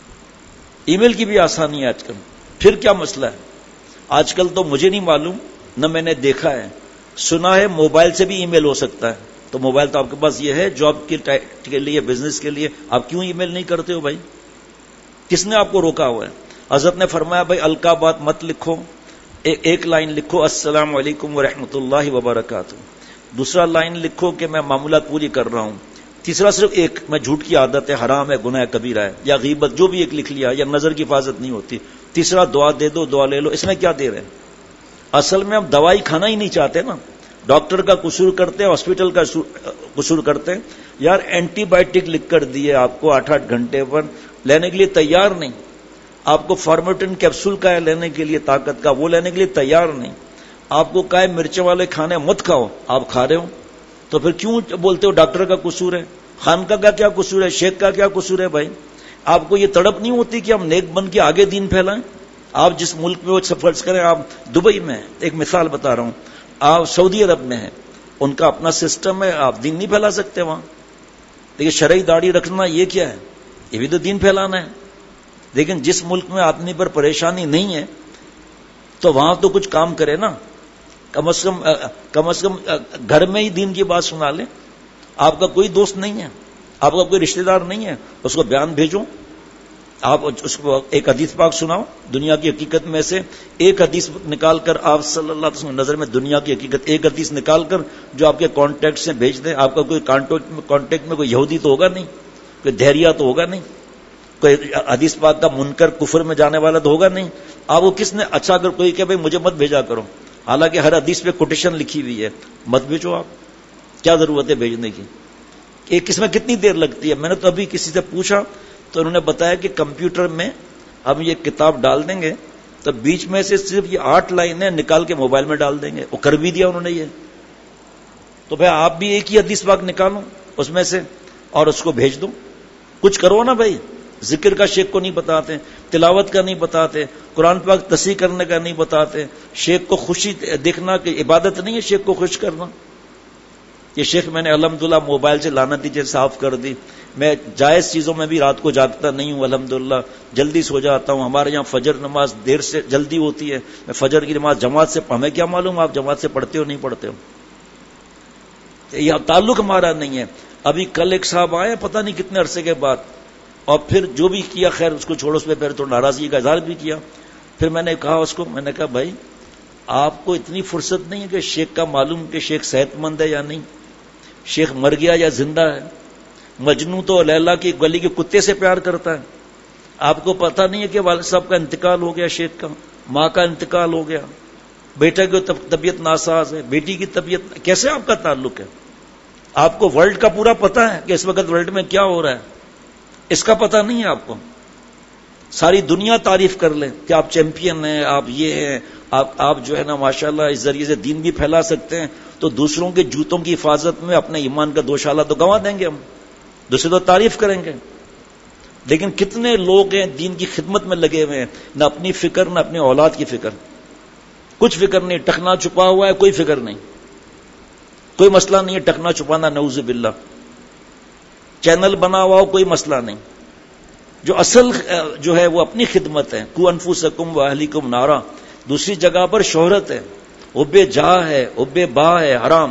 ای میل کی بھی آسانی ہے آج کل. پھر کیا مسئلہ ہے آج کل؟ تو مجھے نہیں معلوم, نہ میں نے دیکھا ہے, سنا ہے موبائل سے بھی ای میل ہو سکتا ہے. تو موبائل تو آپ کے پاس یہ ہے جاب کے لیے, بزنس کے لیے, آپ کیوں ای میل نہیں کرتے ہو بھائی؟ کس نے آپ کو روکا ہوا ہے؟ حضرت نے فرمایا بھائی الکا بات مت لکھو, ایک لائن لکھو السلام علیکم ورحمۃ اللہ وبرکاتہ, دوسرا لائن لکھو کہ میں معمولات پوری کر رہا ہوں, تیسرا صرف ایک میں جھوٹ کی عادت ہے, حرام ہے, گناہ کبیرہ ہے, یا غیبت, جو بھی ایک لکھ لیا, یا نظر کی حفاظت نہیں ہوتی, تیسرا دعا دے دو, دعا لے لو. اس میں کیا دے رہے ہیں؟ اصل میں ہم دوائی کھانا ہی نہیں چاہتے نا, ڈاکٹر کا قصور کرتے ہیں, ہاسپٹل کا قصور کرتے ہیں. یار اینٹی بایوٹک لکھ کر دیے آپ کو 8-8 گھنٹے پر, لینے کے لیے تیار نہیں. آپ کو فارمیٹن کیپسول کا ہے لینے کے لیے طاقت کا, وہ لینے کے لیے تیار نہیں. آپ کو کہا ہے مرچیں والے کھانے مت کھاؤ, آپ کھا رہے ہو, تو پھر کیوں بولتے ہو ڈاکٹر کا قصور ہے؟ خانقاہ کا کیا قصور ہے؟ شیخ کا کیا قصور ہے بھائی؟ آپ کو یہ تڑپ نہیں ہوتی کہ ہم نیک بن کے آگے دین پھیلائیں؟ آپ جس ملک میں وہ فرض کریں, آپ دبئی میں, ایک مثال بتا رہا ہوں, آپ سعودی عرب میں ہیں, ان کا اپنا سسٹم ہے, آپ دین نہیں پھیلا سکتے وہاں. لیکن شرعی داڑھی رکھنا یہ کیا ہے؟ یہ بھی تو دین پھیلانا ہے. لیکن جس ملک میں آدمی پر پریشانی نہیں ہے تو وہاں تو کچھ کام کرے نا, کم از کم گھر میں ہی دین کی بات سنا لیں. آپ کا کوئی دوست نہیں ہے, آپ کا کوئی رشتہ دار نہیں ہے, اس کو بیان بھیجو, آپ اس کو ایک حدیث پاک سناؤ, دنیا کی حقیقت میں سے ایک حدیث نکال کر, آپ صلی اللہ علیہ وسلم نظر میں دنیا کی حقیقت ایک حدیث نکال کر جو آپ کے کانٹیکٹ سے بھیج دیں. آپ کا کوئی کانٹیکٹ میں کوئی یہودی تو ہوگا نہیں, کوئی دہریہ تو ہوگا نہیں, کوئی حدیث پاک کا منکر کفر میں جانے والا تو ہوگا نہیں. آپ کو کس نے اچھا اگر کوئی کہ بھائی مجھے مت بھیجا کرو, حالانکہ ہر حدیث پہ کوٹیشن لکھی ہوئی ہے, مت بھیجو. آپ کیا ضرورت ہے بھیجنے کی؟ ایک اس میں کتنی دیر لگتی ہے؟ میں نے تو ابھی کسی سے پوچھا تو انہوں نے بتایا کہ کمپیوٹر میں ہم یہ کتاب ڈال دیں گے تو بیچ میں سے صرف یہ 8 لائنیں نکال کے موبائل میں ڈال دیں گے. وہ کر بھی دیا انہوں نے یہ. تو بھائی آپ بھی ایک ہی حدیث پاک نکالو اس میں سے اور اس کو بھیج دو. کچھ کرو نا بھائی. ذکر کا شیخ کو نہیں بتاتے, تلاوت کا نہیں بتاتے, قرآن پاک تصحیح کرنے کا نہیں بتاتے, شیخ کو خوشی دیکھنا کہ عبادت نہیں ہے شیخ کو خوش کرنا. یہ شیخ میں نے الحمدللہ موبائل سے لعنت چیزیں صاف کر دی، میں جائز چیزوں میں بھی رات کو جاگتا نہیں ہوں، الحمدللہ جلدی سو جاتا ہوں. ہمارے یہاں فجر نماز دیر سے جلدی ہوتی ہے، میں فجر کی نماز جماعت سے ہمیں کیا معلوم آپ جماعت سے پڑھتے ہو نہیں پڑھتے ہو، یہ تعلق ہمارا نہیں ہے. ابھی کل ایک صاحب آئے پتہ نہیں کتنے عرصے کے بعد، اور پھر جو بھی کیا خیر اس کو چھوڑو، اس پہ پھر تو ناراضگی کا اظہار بھی کیا. پھر میں نے کہا اس کو، میں نے کہا بھائی آپ کو اتنی فرصت نہیں ہے کہ شیخ کا معلوم کہ شیخ صحت مند ہے یا نہیں، شیخ مر گیا یا زندہ ہے. مجنوں تو لیلا کی گلی کے کتے سے پیار کرتا ہے. آپ کو پتہ نہیں ہے کہ والد صاحب کا انتقال ہو گیا، شیخ کا ماں کا انتقال ہو گیا، بیٹے کی طبیعت ناساز ہے، بیٹی کی طبیعت، کیسے آپ کا تعلق ہے؟ آپ کو ورلڈ کا پورا پتہ ہے کہ اس وقت ورلڈ میں کیا ہو رہا ہے، اس کا پتہ نہیں ہے آپ کو. ساری دنیا تعریف کر لیں کہ آپ چیمپئن ہیں، آپ یہ ہیں، آپ جو ہے نا ماشاءاللہ اس ذریعے سے دین بھی پھیلا سکتے ہیں، تو دوسروں کے جوتوں کی حفاظت میں اپنے ایمان کا دوشالہ تو گنوا دیں گے ہم، دوسرے تو تعریف کریں گے. لیکن کتنے لوگ ہیں دین کی خدمت میں لگے ہوئے ہیں، نہ اپنی فکر نہ اپنے اولاد کی فکر، کچھ فکر نہیں، ٹکنا چھپا ہوا ہے، کوئی فکر نہیں، کوئی مسئلہ نہیں ہے ٹکنا چھپانا، نعوذ باللہ. چینل بنا ہوا ہو کوئی مسئلہ نہیں. جو اصل جو ہے وہ اپنی خدمت ہے. قوا انفسکم واہلیکم نارا. دوسری جگہ پر شہرت ہے، حب جاہ ہے، حب با ہے حرام،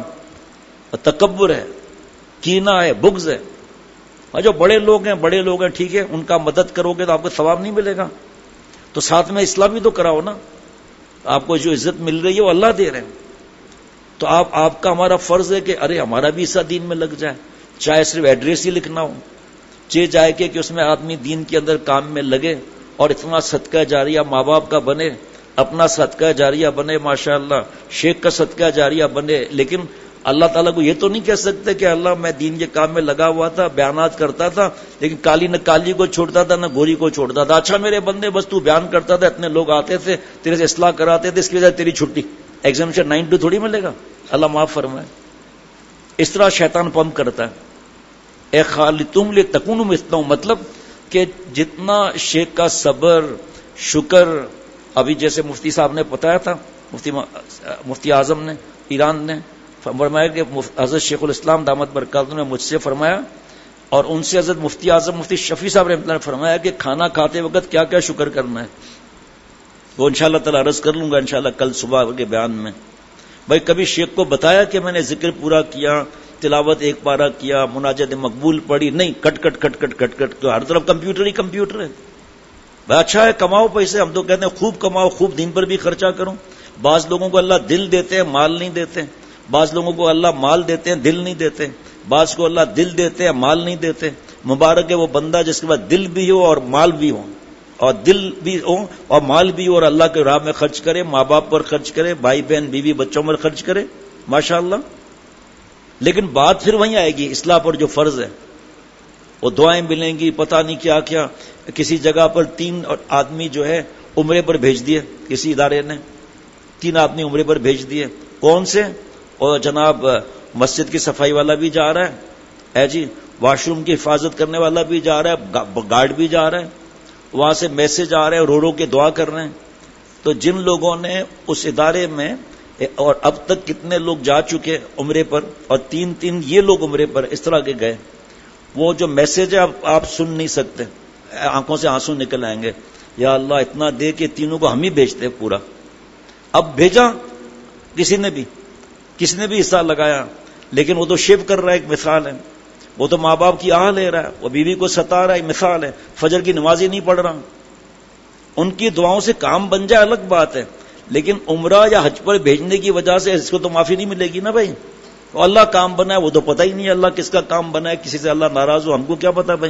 تکبر ہے، کینہ ہے، بغض ہے. اور جو بڑے لوگ ہیں ٹھیک ہے، ان کا مدد کرو گے تو آپ کو ثواب نہیں ملے گا، تو ساتھ میں اصلاح بھی تو کراؤ نا. آپ کو جو عزت مل رہی ہے وہ اللہ دے رہے ہیں، تو آپ کا ہمارا فرض ہے کہ ارے ہمارا بھی حصہ دین میں لگ جائے، چاہے صرف ایڈریس ہی لکھنا ہو، چاہے جائے کہ اس میں آدمی دین کے اندر کام میں لگے اور اتنا صدقہ جاریہ ماں باپ کا بنے، اپنا صدقہ جاریہ بنے، ماشاءاللہ شیخ کا صدقہ جاریہ بنے. لیکن اللہ تعالیٰ کو یہ تو نہیں کہہ سکتے کہ اللہ میں دین کے کام میں لگا ہوا تھا، بیانات کرتا تھا، لیکن کالی نہ کالی کو چھوڑتا تھا نہ گوری کو چھوڑتا تھا. اچھا میرے بندے بس تو بیان کرتا تھا، اتنے لوگ آتے تھے تیرے سے اصلاح کراتے تھے، اس کی وجہ سے تیری چھٹی ایگزامشن 9 تھوڑی ملے گا، اللہ معاف فرمائے. اس طرح شیطان پمپ کرتا ہے. اے خالتم لتکونوا مثلہم، مطلب کہ جتنا شیخ کا صبر شکر، ابھی جیسے مفتی صاحب نے بتایا تھا، مفتی اعظم نے ایران نے فرمایا کہ حضرت شیخ الاسلام دامت برکاتہ نے مجھ سے فرمایا، اور ان سے حضرت مفتی اعظم مفتی شفیع صاحب رحمۃ اللہ نے فرمایا کہ کھانا کھاتے وقت کیا کیا شکر کرنا ہے. وہ انشاءاللہ تعالی عرض کر لوں گا انشاءاللہ کل صبح کے بیان میں. بھائی کبھی شیخ کو بتایا کہ میں نے ذکر پورا کیا، تلاوت ایک پارہ کیا، مناجات مقبول پڑھی؟ نہیں، کٹ کٹ کٹ کٹ کٹ کٹ ہر طرف کمپیوٹر ہی کمپیوٹر ہے. بھائی اچھا ہے کماؤ پیسے، ہم تو کہتے ہیں خوب کماؤ، خوب دین پر بھی خرچہ کرو. بعض لوگوں کو اللہ دل دیتے ہیں مال نہیں دیتے، بعض لوگوں کو اللہ مال دیتے ہیں دل نہیں دیتے، بعض کو اللہ دل دیتے ہیں مال نہیں دیتے. مبارک ہے وہ بندہ جس کے پاس دل بھی ہو اور مال بھی ہو، اور دل بھی ہو اور مال بھی ہو، اور اللہ کے راہ میں خرچ کرے، ماں باپ پر خرچ کرے، بھائی بہن بیوی بچوں پر خرچ کرے، ماشاءاللہ. لیکن بات پھر وہیں آئے گی اصلاح پر جو فرض ہے. وہ دعائیں ملیں گی، پتہ نہیں کیا کیا. کسی جگہ پر 3 آدمی جو ہے عمرے پر بھیج دیے، کسی ادارے نے 3 آدمی عمرے پر بھیج دیے. کون سے؟ اور جناب مسجد کی صفائی والا بھی جا رہا ہے جی، واش روم کی حفاظت کرنے والا بھی جا رہا ہے، گارڈ بھی جا رہا ہے، وہاں سے میسج آ رہے ہیں، رو رو کے دعا کر رہے ہیں. تو جن لوگوں نے اس ادارے میں، اور اب تک کتنے لوگ جا چکے عمرے پر، اور 3 یہ لوگ عمرے پر اس طرح کے گئے، وہ جو میسج ہے آپ سن نہیں سکتے، آنکھوں سے آنسو نکل آئیں گے. یا اللہ اتنا دے کہ تینوں کو ہم ہی بھیجتے پورا. اب بھیجا کسی نے بھی حصہ لگایا، لیکن وہ تو شیو کر رہا ہے، ایک مثال ہے. وہ تو ماں باپ کی آہ لے رہا ہے، وہ بیوی کو ستا رہا ہے، ایک مثال ہے. فجر کی نماز ہی نہیں پڑھ رہا. ان کی دعاؤں سے کام بن جائے الگ بات ہے، لیکن عمرہ یا حج پر بھیجنے کی وجہ سے اس کو تو معافی نہیں ملے گی نا بھائی. تو اللہ کام بنا ہے، وہ تو پتہ ہی نہیں اللہ کس کا کام بنا ہے، کسی سے اللہ ناراض ہو ہم کو کیا پتا بھائی.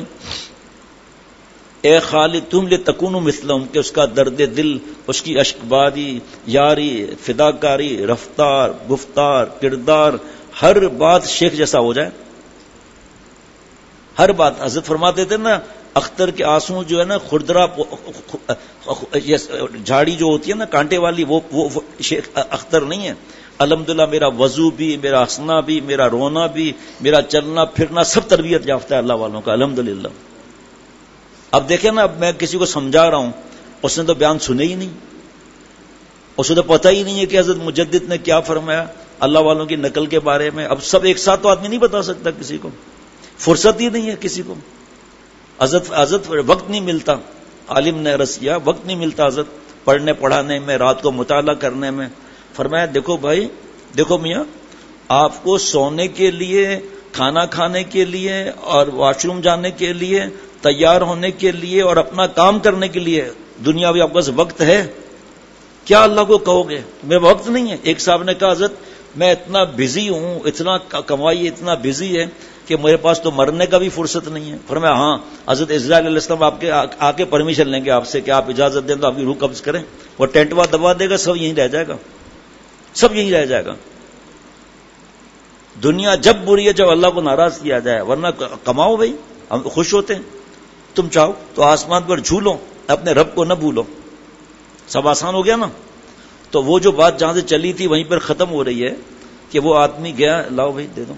اے خالد تم لتکونوا مثلہم، کہ اس کا درد دل، اس کی اشک باری، یاری، فداکاری، رفتار، گفتار، کردار، ہر بات شیخ جیسا ہو جائے. ہر بات. حضرت فرماتے تھے نا اختر کے آنسو جو ہے نا خردرا جھاڑی جو ہوتی ہے نا کانٹے والی، وہ شیخ اختر نہیں ہے. الحمدللہ میرا وضو بھی، میرا ہنسنا بھی، میرا رونا بھی، میرا چلنا پھرنا سب تربیت یافتہ ہے اللہ والوں کا، الحمدللہ. اب دیکھیں نا، اب میں کسی کو سمجھا رہا ہوں، اس نے تو بیان سنے ہی نہیں، اسے تو پتہ ہی نہیں ہے کہ حضرت مجدد نے کیا فرمایا. اللہ والوں کی نقل کے بارے میں. اب سب ایک ساتھ تو آدمی نہیں بتا سکتا کسی کو, فرصت ہی نہیں ہے کسی کو. حضرت وقت نہیں ملتا, عالم نے عرض کیا وقت نہیں ملتا حضرت پڑھنے پڑھانے میں, رات کو مطالعہ کرنے میں. فرمایا دیکھو بھائی, دیکھو میاں, آپ کو سونے کے لیے, کھانا کھانے کے لیے اور واش روم جانے کے لیے, تیار ہونے کے لیے اور اپنا کام کرنے کے لیے دنیا میں آپ کے پاس وقت ہے. کیا اللہ کو کہو گے میرے وقت نہیں ہے؟ ایک صاحب نے کہا حضرت میں اتنا بزی ہوں, اتنا کمائی اتنا بزی ہے کہ میرے پاس تو مرنے کا بھی فرصت نہیں ہے. فرمایا ہاں حضرت اسرائیل علیہ السلام آپ کے آ کے پرمیشن لیں گے آپ سے کہ آپ اجازت دیں تو آپ کی روح قبض کریں. وہ ٹینٹوا دبا دے گا, سب یہیں رہ جائے گا, سب یہیں رہ جائے گا. دنیا جب بری ہے جب اللہ کو ناراض کیا جائے, ورنہ کماؤ بھائی, ہم خوش ہوتے ہیں. تم چاہو تو آسمان پر جھولو, اپنے رب کو نہ بھولو. سب آسان ہو گیا نا. تو وہ جو بات جہاں سے چلی تھی وہیں پر ختم ہو رہی ہے کہ وہ آدمی گیا, لاؤ بھائی دے دو.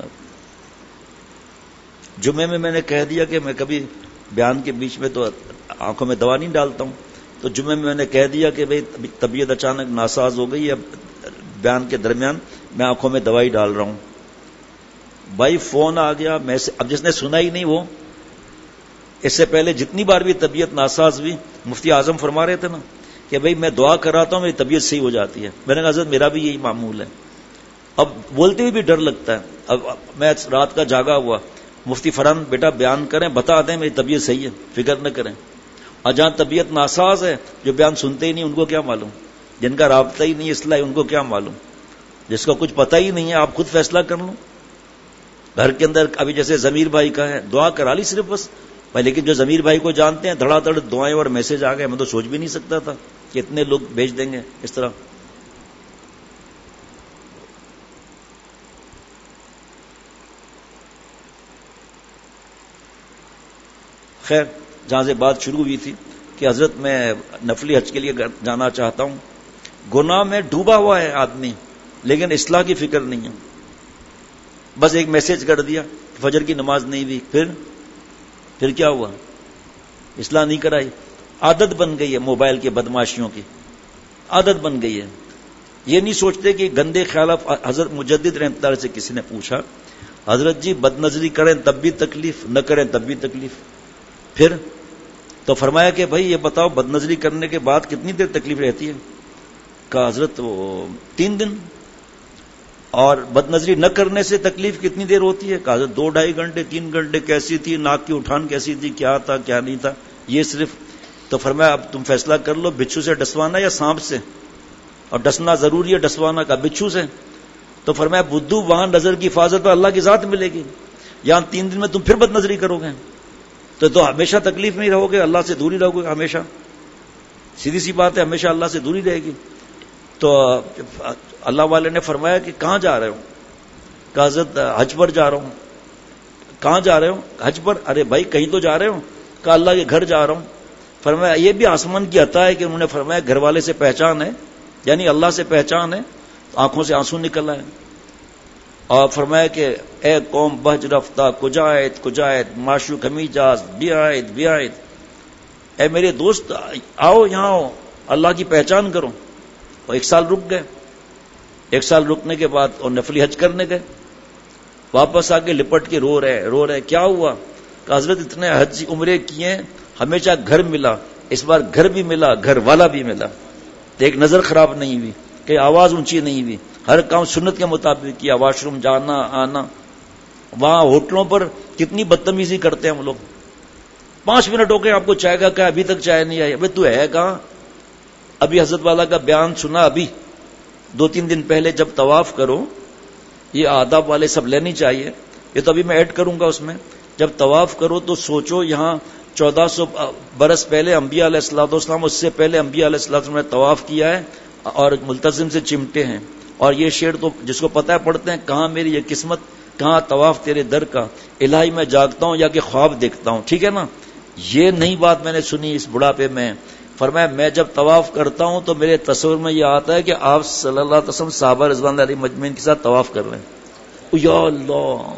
جمعے میں نے کہہ دیا کہ میں کبھی بیان کے بیچ میں تو آنکھوں میں دوا نہیں ڈالتا ہوں, تو جمعے میں نے کہہ دیا کہ بھائی طبیعت اچانک ناساز ہو گئی, اب بیان کے درمیان میں آنکھوں میں دوائی ڈال رہا ہوں. بھائی فون آ گیا, اب جس نے سنا ہی نہیں وہ, اس سے پہلے جتنی بار بھی طبیعت ناساز ہوئی مفتی اعظم فرما رہے تھے نا کہ بھائی میں دعا کراتا ہوں میری طبیعت صحیح ہو جاتی ہے. میں نے کہا حضرت میرا بھی یہی معمول ہے. اب بولتے ہوئے بھی ڈر لگتا ہے. اب میں رات کا جاگا ہوا, مفتی فرحان بیٹا بیان کریں, بتا دیں میری طبیعت صحیح ہے, فکر نہ کریں. اور جہاں طبیعت ناساز ہے جو بیان سنتے ہی نہیں ان کو کیا معلوم, جن کا رابطہ ہی نہیں اصلاح ان کو کیا معلوم, جس کا کچھ پتہ ہی نہیں ہے آپ خود فیصلہ کر لو. گھر کے اندر ابھی جیسے ضمیر بھائی کا ہے, دعا کرا لی صرف بس بھائی, لیکن جو ضمیر بھائی کو جانتے ہیں دھڑا دھڑ دعائیں اور میسج آ گئے. میں تو سوچ بھی نہیں سکتا تھا کہ اتنے لوگ بھیج دیں گے اس طرح. خیر, جہاں سے بات شروع ہوئی تھی کہ حضرت میں نفلی حج کے لیے جانا چاہتا ہوں. گناہ میں ڈوبا ہوا ہے آدمی لیکن اصلاح کی فکر نہیں ہے. بس ایک میسج کر دیا, فجر کی نماز نہیں ہوئی, پھر کیا ہوا, اصلاح نہیں کرائی. عادت بن گئی ہے موبائل کے بدماشیوں کی, عادت بن گئی ہے. یہ نہیں سوچتے کہ گندے خیالات. حضرت مجدد رحمۃ اللہ سے کسی نے پوچھا حضرت جی بد نظری کریں تب بھی تکلیف, نہ کریں تب بھی تکلیف, پھر تو فرمایا کہ بھائی یہ بتاؤ بد نظری کرنے کے بعد کتنی دیر تکلیف رہتی ہے؟ کہا حضرت وہ 3 دن. اور بد نظری نہ کرنے سے تکلیف کتنی دیر ہوتی ہے؟ کہا حضرت 2-2.5 گھنٹے 3 گھنٹے. کیسی تھی ناک کی اٹھان, کیسی تھی, کیا تھا کیا نہیں تھا, یہ صرف. تو فرمایا اب تم فیصلہ کر لو, بچھو سے ڈسوانا یا سانپ سے, اور ڈسنا ضروری ہے, ڈسوانا کا بچھو سے. تو فرمایا بدھو وہاں نظر کی حفاظت پر اللہ کی ذات ملے گی, یہاں 3 دن میں تم پھر بد نظری کرو گے تو ہمیشہ تکلیف میں رہو گے, اللہ سے دوری رہو گے ہمیشہ. سیدھی سی بات ہے, ہمیشہ اللہ سے دوری رہے گی. تو اللہ والے نے فرمایا کہ کہاں جا رہے ہو؟ کہا حضرت حج پر جا رہا ہوں. کہاں جا رہے ہو؟ حج پر. ارے بھائی کہیں تو جا رہے ہو. کہا اللہ کے گھر جا رہا ہوں. فرمایا یہ بھی آسمان کی عطا ہے کہ انہوں نے فرمایا گھر والے سے پہچان ہے, یعنی اللہ سے پہچان ہے. آنکھوں سے آنسو نکل آئے اور فرمایا کہ اے قوم بہج رفتہ کجایت کجایت معشوق ہمیجاز بیائد بیائد, اے میرے دوست آؤ یہاں آؤ, اللہ کی پہچان کرو. اور 1 سال رک گئے. 1 سال رکنے کے بعد اور نفلی حج کرنے گئے. واپس آ کے لپٹ کے رو رہے. کیا ہوا؟ کہ حضرت اتنے حج عمرے کیے, ہمیشہ گھر ملا, اس بار گھر بھی ملا, گھر والا بھی ملا. ایک نظر خراب نہیں ہوئی, کہ آواز اونچی نہیں ہوئی, ہر کام سنت کے مطابق کیا. واش روم جانا آنا. وہاں ہوٹلوں پر کتنی بدتمیزی کرتے ہیں ہم لوگ. 5 منٹ ہو گئے آپ کو چائے کا کہا, ابھی تک چائے نہیں آئی. ابھی تو ہے کہاں؟ ابھی حضرت والا کا بیان سنا, ابھی 2-3 دن پہلے. جب طواف کرو, یہ آداب والے سب لینی چاہیے, یہ تو ابھی میں ایڈ کروں گا اس میں. جب طواف کرو تو سوچو یہاں 1400 برس پہلے انبیاء علیہ الصلوۃ والسلام, اس سے پہلے انبیاء علیہ الصلوۃ والسلام نے طواف کیا ہے اور ملتزم سے چمٹے ہیں. اور یہ شعر تو جس کو پتہ ہے پڑھتے ہیں, کہاں میری یہ قسمت, کہاں طواف تیرے در کا, الہی میں جاگتا ہوں یا کہ خواب دیکھتا ہوں. ٹھیک ہے نا, یہ نئی بات میں نے سنی اس بڑھاپے میں. فرمایا میں جب طواف کرتا ہوں تو میرے تصور میں یہ آتا ہے کہ آپ صلی اللہ علیہ وسلم صحابہ رضوان اللہ علیہم مجمعین کے ساتھ طواف کر رہے ہیں. یا اللہ,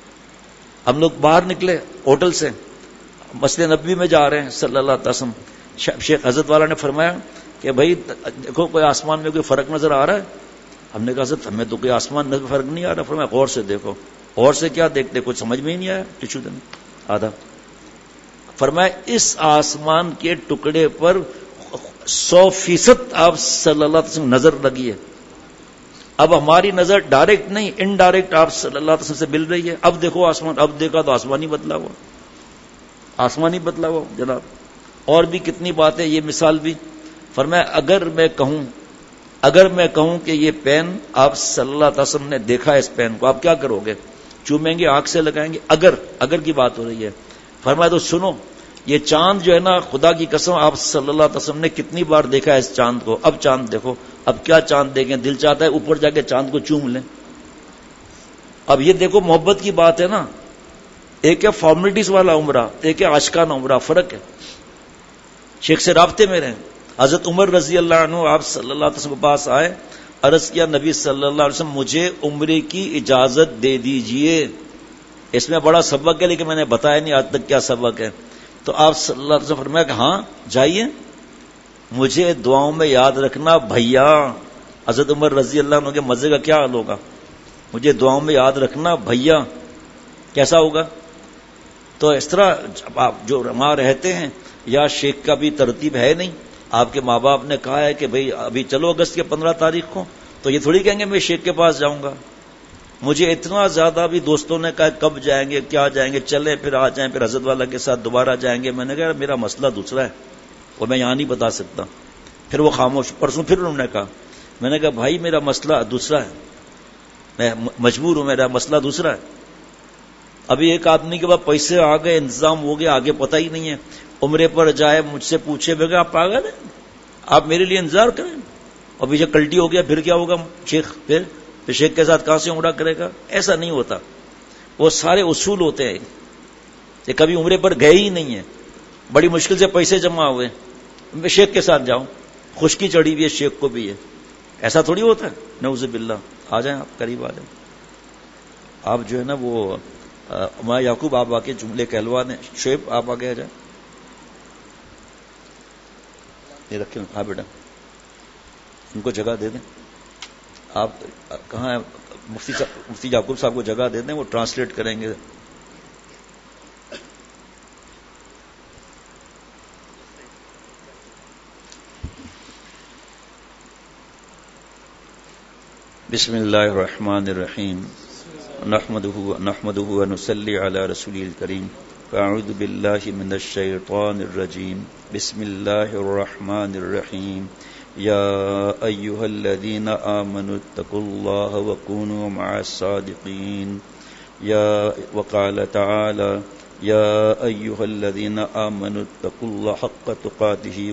ہم لوگ باہر نکلے ہوٹل سے, مسجد نبوی میں جا رہے ہیں صلی اللہ علیہ وسلم. شیخ حضرت والا نے فرمایا کہ بھائی دیکھو کوئی آسمان میں کوئی فرق نظر آ رہا ہے؟ ہم نے کہا حضرت ہمیں تو کوئی آسمان میں فرق نہیں آ رہا. فرمایا غور سے دیکھو. غور سے کیا دیکھتے؟ کچھ سمجھ میں ہی نہیں آیا. ٹشو دینا آدھا. فرمایا اس آسمان کے ٹکڑے پر 100% آپ صلی اللہ علیہ وسلم نظر لگی ہے. اب ہماری نظر ڈائریکٹ نہیں انڈائریکٹ آپ صلی اللہ علیہ وسلم سے مل رہی ہے. اب دیکھو آسمان. اب دیکھا تو آسمان ہی بدلا ہوا. آسمان ہی بدلا ہوا جناب. اور بھی کتنی باتیں. یہ مثال بھی. فرمایا اگر میں کہوں کہ یہ پین آپ صلی اللہ علیہ وسلم نے دیکھا ہے اس پین کو, آپ کیا کرو گے؟ چومیں گے, آنکھ سے لگائیں گے؟ اگر کی بات ہو رہی ہے. فرمایا تو سنو, یہ چاند جو ہے نا, خدا کی قسم آپ صلی اللہ علیہ وسلم نے کتنی بار دیکھا ہے اس چاند کو. اب چاند دیکھو. اب کیا چاند دیکھیں؟ دل چاہتا ہے اوپر جا کے چاند کو چوم لیں. اب یہ دیکھو محبت کی بات ہے نا. ایک ہے فارملٹیز والا عمرہ, ایک ہے عاشقانہ عمرہ. فرق ہے. شیخ سے رابطے میں رہیں. حضرت عمر رضی اللہ عنہ آپ صلی اللہ علیہ وسلم کے پاس آئے, عرض کیا نبی صلی اللہ علیہ وسلم مجھے عمرے کی اجازت دے دیجئے. اس میں بڑا سبق ہے لیکن میں نے بتایا نہیں آج تک کیا سبق ہے. تو آپ صلی اللہ علیہ وسلم فرمایا کہ ہاں جائیے, مجھے دعاؤں میں یاد رکھنا بھیا. حضرت عمر رضی اللہ عنہ کے مزے کا کیا حال ہوگا؟ مجھے دعاؤں میں یاد رکھنا بھیا. کیسا ہوگا؟ تو اس طرح آپ جو وہاں رہتے ہیں, یا شیخ کا بھی ترتیب ہے نہیں. آپ کے ماں باپ نے کہا ہے کہ بھئی ابھی چلو اگست کے 15 تاریخ کو, تو یہ تھوڑی کہیں گے میں شیخ کے پاس جاؤں گا. مجھے اتنا زیادہ بھی دوستوں نے کہا کب جائیں گے, کیا جائیں گے, چلیں پھر آ جائیں, پھر حضرت والا کے ساتھ دوبارہ جائیں گے. میں نے کہا میرا مسئلہ دوسرا ہے اور میں یہاں نہیں بتا سکتا. پھر وہ خاموش. پرسوں پھر انہوں نے کہا. میں نے کہا بھائی میرا مسئلہ دوسرا ہے, میں مجبور ہوں, میرا مسئلہ دوسرا ہے. ابھی ایک آدمی کے بعد پیسے آ گئے, انتظام ہو گیا, آگے پتہ ہی نہیں ہے. عمرے پر جائے, مجھ سے پوچھے, میں کہا آپ پاگل ہیں, آپ میرے لیے انتظار کریں. اور پیچھے کلٹی ہو گیا, پھر کیا ہوگا شیخ؟ پھر شیخ کے ساتھ کہاں سے عمرہ کرے گا؟ ایسا نہیں ہوتا. وہ سارے اصول ہوتے ہیں. یہ کبھی عمرے پر گئے ہی نہیں ہیں, بڑی مشکل سے پیسے جمع ہوئے, میں شیخ کے ساتھ جاؤں, خشکی چڑھی ہوئی ہے شیخ کو بھی ہے. ایسا تھوڑی ہوتا ہے. نعوذ باللہ. آ جائیں آپ, قریب آ جائیں. آپ جو ہے نا وہ ہمارا یعقوب آپ آ کے جملے کہلوا دیں. شعیب آپ آگے آ جائیں. یہ رکھیں. ہاں بیٹا ان کو جگہ دے دیں. آپ کہاں ہیں؟ مفتی یعقوب صاحب کو جگہ دے دیں, وہ ٹرانسلیٹ کریں گے. بسم اللہ الرحمن الرحیم. نحمده ونصلي على رسوله الكريم. اعوذ باللہ من الشیطان الرجیم. بسم اللہ الرحمن الرحیم. یا ایہا الذین آمنوا اتقوا اللہ وکونوا مع الصادقین. وقال تعالی یا ایہا الذین آمنوا اتقوا اللہ حق تقاته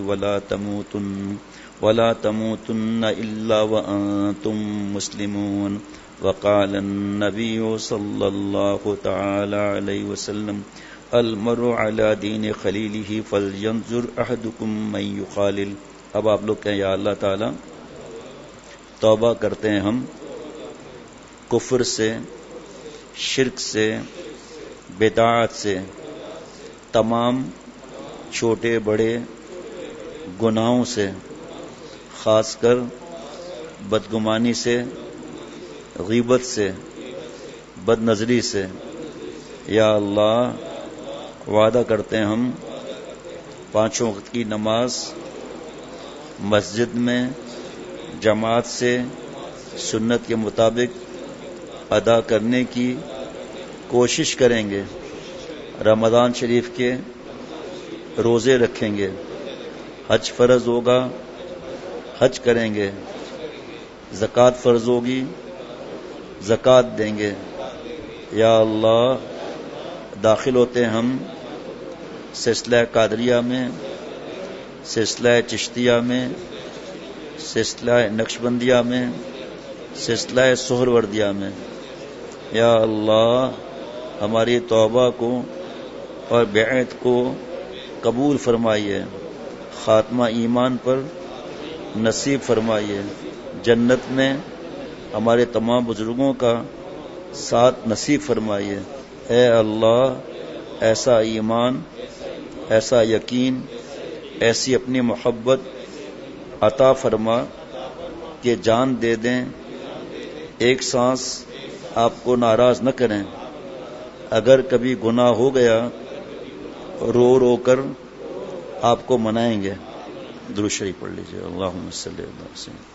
ولا تموتن الا وانتم مسلمون. وقال النبی صلی اللہ تعالی علیہ وسلم المرء علی دین خلیلہ فلینظر احدکم من یخالل. اب آپ لوگ کہیں یا اللہ تعالی توبہ کرتے ہیں ہم کفر سے, شرک سے, بدعات سے, تمام چھوٹے بڑے گناہوں سے, خاص کر بدگمانی سے, غیبت سے, بد نظری سے. یا اللہ وعدہ کرتے ہیں ہم 5 وقت کی نماز مسجد میں جماعت سے سنت کے مطابق ادا کرنے کی کوشش کریں گے. رمضان شریف کے روزے رکھیں گے. حج فرض ہوگا, حج کریں گے. زکوٰۃ فرض ہوگی, زکوٰۃ دیں گے. یا اللہ داخل ہوتے ہم سلسلہ قادریہ میں, سلسلہ چشتیہ میں, سلسلہ نقشبندیہ میں, سلسلہ سہروردیہ میں. یا اللہ ہماری توبہ کو اور بیعت کو قبول فرمائیے. خاتمہ ایمان پر نصیب فرمائیے. جنت میں ہمارے تمام بزرگوں کا ساتھ نصیب فرمائیے. اے اللہ ایسا ایمان, ایسا یقین, ایسی اپنی محبت عطا فرما کہ جان دے دیں ایک سانس آپ کو ناراض نہ کریں. اگر کبھی گناہ ہو گیا رو رو کر آپ کو منائیں گے. درود شریف پڑھ لیجیے. اللہم صلی اللہ علیہ وسلم.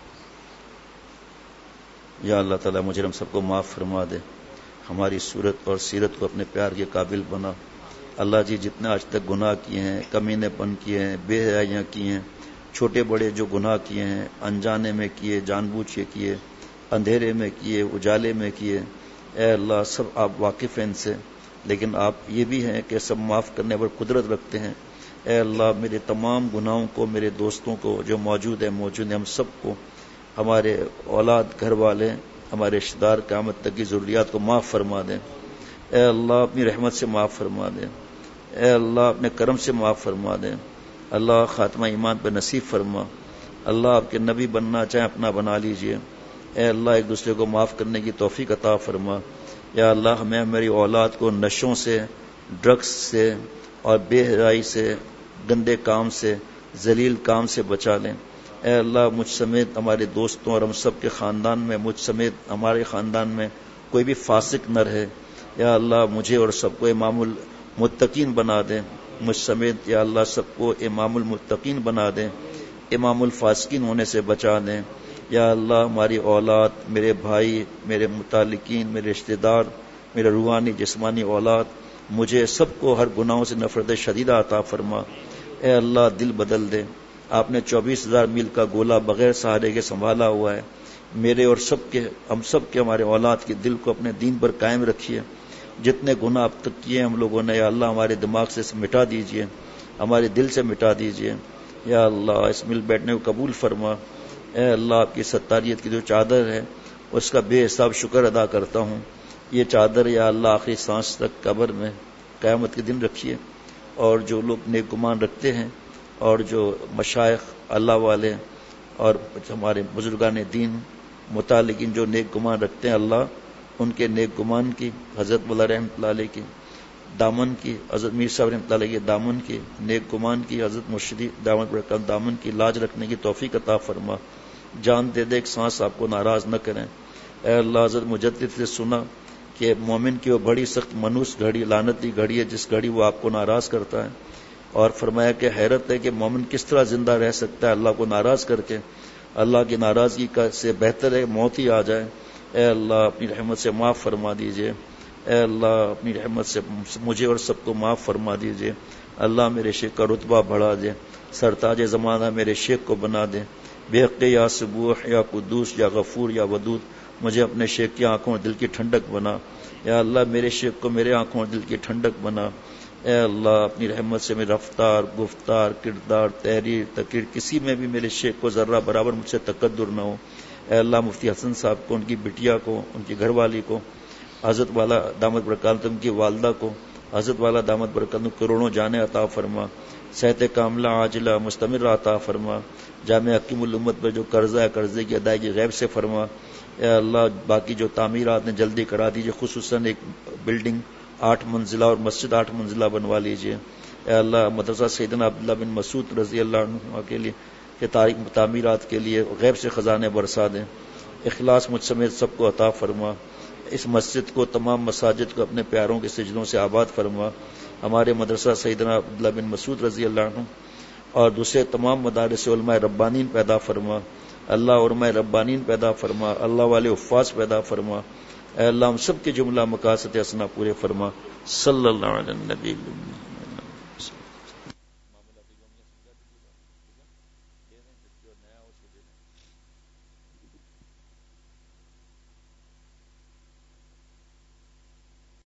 یا اللہ تعالیٰ مجھے ہم سب کو معاف فرما دے, ہماری صورت اور سیرت کو اپنے پیار کے قابل بنا. اللہ جی جتنے آج تک گناہ کیے ہیں, کمینے پن کیے ہیں, بے حیائیاں کی ہیں, چھوٹے بڑے جو گناہ کیے ہیں, انجانے میں کیے, جان بوجھ کے کیے, اندھیرے میں کیے, اجالے میں کیے, اے اللہ سب آپ واقف ہیں ان سے, لیکن آپ یہ بھی ہیں کہ سب معاف کرنے پر قدرت رکھتے ہیں. اے اللہ میرے تمام گناہوں کو, میرے دوستوں کو جو موجود ہیں ہم سب کو, ہمارے اولاد, گھر والے, ہمارے رشتہ دار, قیامت تک کی ضروریات کو معاف فرما دیں. اے اللہ اپنی رحمت سے معاف فرما دیں. اے اللہ اپنے کرم سے معاف فرما دیں. اللہ خاتمہ ایمان پہ نصیب فرما. اللہ آپ کے نبی بننا چاہیں اپنا بنا لیجئے. اے اللہ ایک دوسرے کو معاف کرنے کی توفیق عطا فرما. یا اللہ ہمیں ہماری اولاد کو نشوں سے, ڈرگس سے اور بے حیائی سے, گندے کام سے, ذلیل کام سے بچا لیں. اے اللہ مجھ سمیت ہمارے دوستوں اور ہم سب کے خاندان میں, مجھ سمیت ہمارے خاندان میں کوئی بھی فاسق نہ رہے. یا اللہ مجھے اور سب کو امام المتقین بنا دیں. مجھ سمیت یا اللہ سب کو امام المتقین بنا دیں, امام الفاسقین ہونے سے بچا دیں. یا اللہ ہماری اولاد, میرے بھائی, میرے متعلقین, میرے رشتہ دار, میرے روحانی جسمانی اولاد, مجھے سب کو ہر گناہوں سے نفرت شدیدہ عطا فرما. اے اللہ دل بدل دے. آپ نے 24,000 میل کا گولہ بغیر سہارے کے سنبھالا ہوا ہے. میرے اور ہم سب کے ہمارے اولاد کے دل کو اپنے دین پر قائم رکھیے. جتنے گناہ اب تک کیے ہم لوگوں نے, یا اللہ ہمارے دماغ سے مٹا دیجئے, ہمارے دل سے مٹا دیجئے. یا اللہ اس مل بیٹھنے کو قبول فرما. اے اللہ آپ کی ستاریت کی جو چادر ہے اس کا بے حساب شکر ادا کرتا ہوں. یہ چادر یا اللہ آخری سانس تک قبر میں قیامت کے دن رکھیے. اور جو لوگ نیک گمان رکھتے ہیں اور جو مشائخ اللہ والے اور ہمارے بزرگان دین متعلقین جو نیک گمان رکھتے ہیں, اللہ ان کے نیک گمان کی, حضرت مولا رحمۃ اللہ علیہ کی دامن کی, حضرت میر صاحب رحمۃ اللہ علیہ کے دامن کی, نیک گمان کی, حضرت مرشدی دامن پر دامن کی لاج رکھنے کی توفیق عطا فرما. جان دے دے ایک سانس آپ کو ناراض نہ کریں. اے اللہ حضرت مجدد سے سنا کہ مومن کی وہ بڑی سخت منوس گھڑی, لعنتی گھڑی ہے جس گھڑی وہ آپ کو ناراض کرتا ہے, اور فرمایا کہ حیرت ہے کہ مومن کس طرح زندہ رہ سکتا ہے اللہ کو ناراض کر کے. اللہ کی ناراضگی سے بہتر ہے موت ہی آ جائے. اے اللہ اپنی رحمت سے معاف فرما دیجئے. اے اللہ اپنی رحمت سے مجھے اور سب کو معاف فرما دیجئے. اللہ میرے شیخ کا رتبہ بڑھا دے, سرتاج زمانہ میرے شیخ کو بنا دے. بے حق یا سبوح یا قدوس یا غفور یا ودود, مجھے اپنے شیخ کی آنکھوں اور دل کی ٹھنڈک بنا. یا اللہ میرے شیخ کو میرے آنکھوں اور دل کی ٹھنڈک بنا. اے اللہ اپنی رحمت سے میری رفتار, گفتار, کردار, تحریر, تقریر کسی میں بھی میرے شیخ کو ذرہ برابر مجھ سے تقدر نہ ہو. اے اللہ مفتی حسن صاحب کو, ان کی بٹیا کو, ان کی گھر والی کو, حضرت والا دامت برکاتہم کی والدہ کو, حضرت والا دامت برکاتہم کروڑوں جانے عطا فرما. صحت کاملہ عاجلہ مستمر عطا فرما. جامع حکیم الامت پر جو قرضہ ہے قرضے کی ادائیگی غیب سے فرما. اے اللہ باقی جو تعمیرات نے جلدی کرا دیجیے, خصوصاً ایک بلڈنگ 8 منزلہ اور مسجد 8 منزلہ بنوا لیجیے. اے اللہ مدرسہ سیدنا عبداللہ بن مسعود رضی اللہ عنہ کے لیے کہ تعمیرات کے لیے غیب سے خزانے برسا دیں. اخلاص مجھ سمیت سب کو عطا فرما. اس مسجد کو, تمام مساجد کو اپنے پیاروں کے سجدوں سے آباد فرما. ہمارے مدرسہ سیدنا عبداللہ بن مسعود رضی اللہ عنہ اور دوسرے تمام مدارس علماء ربانین پیدا فرما. اللہ علماء ربانین پیدا فرما. اللہ والے حفاظ پیدا فرما. اے اللہ ہم سب کے جملہ مقاصد حسنہ پورے فرما. صلی اللہ علیہ النبی.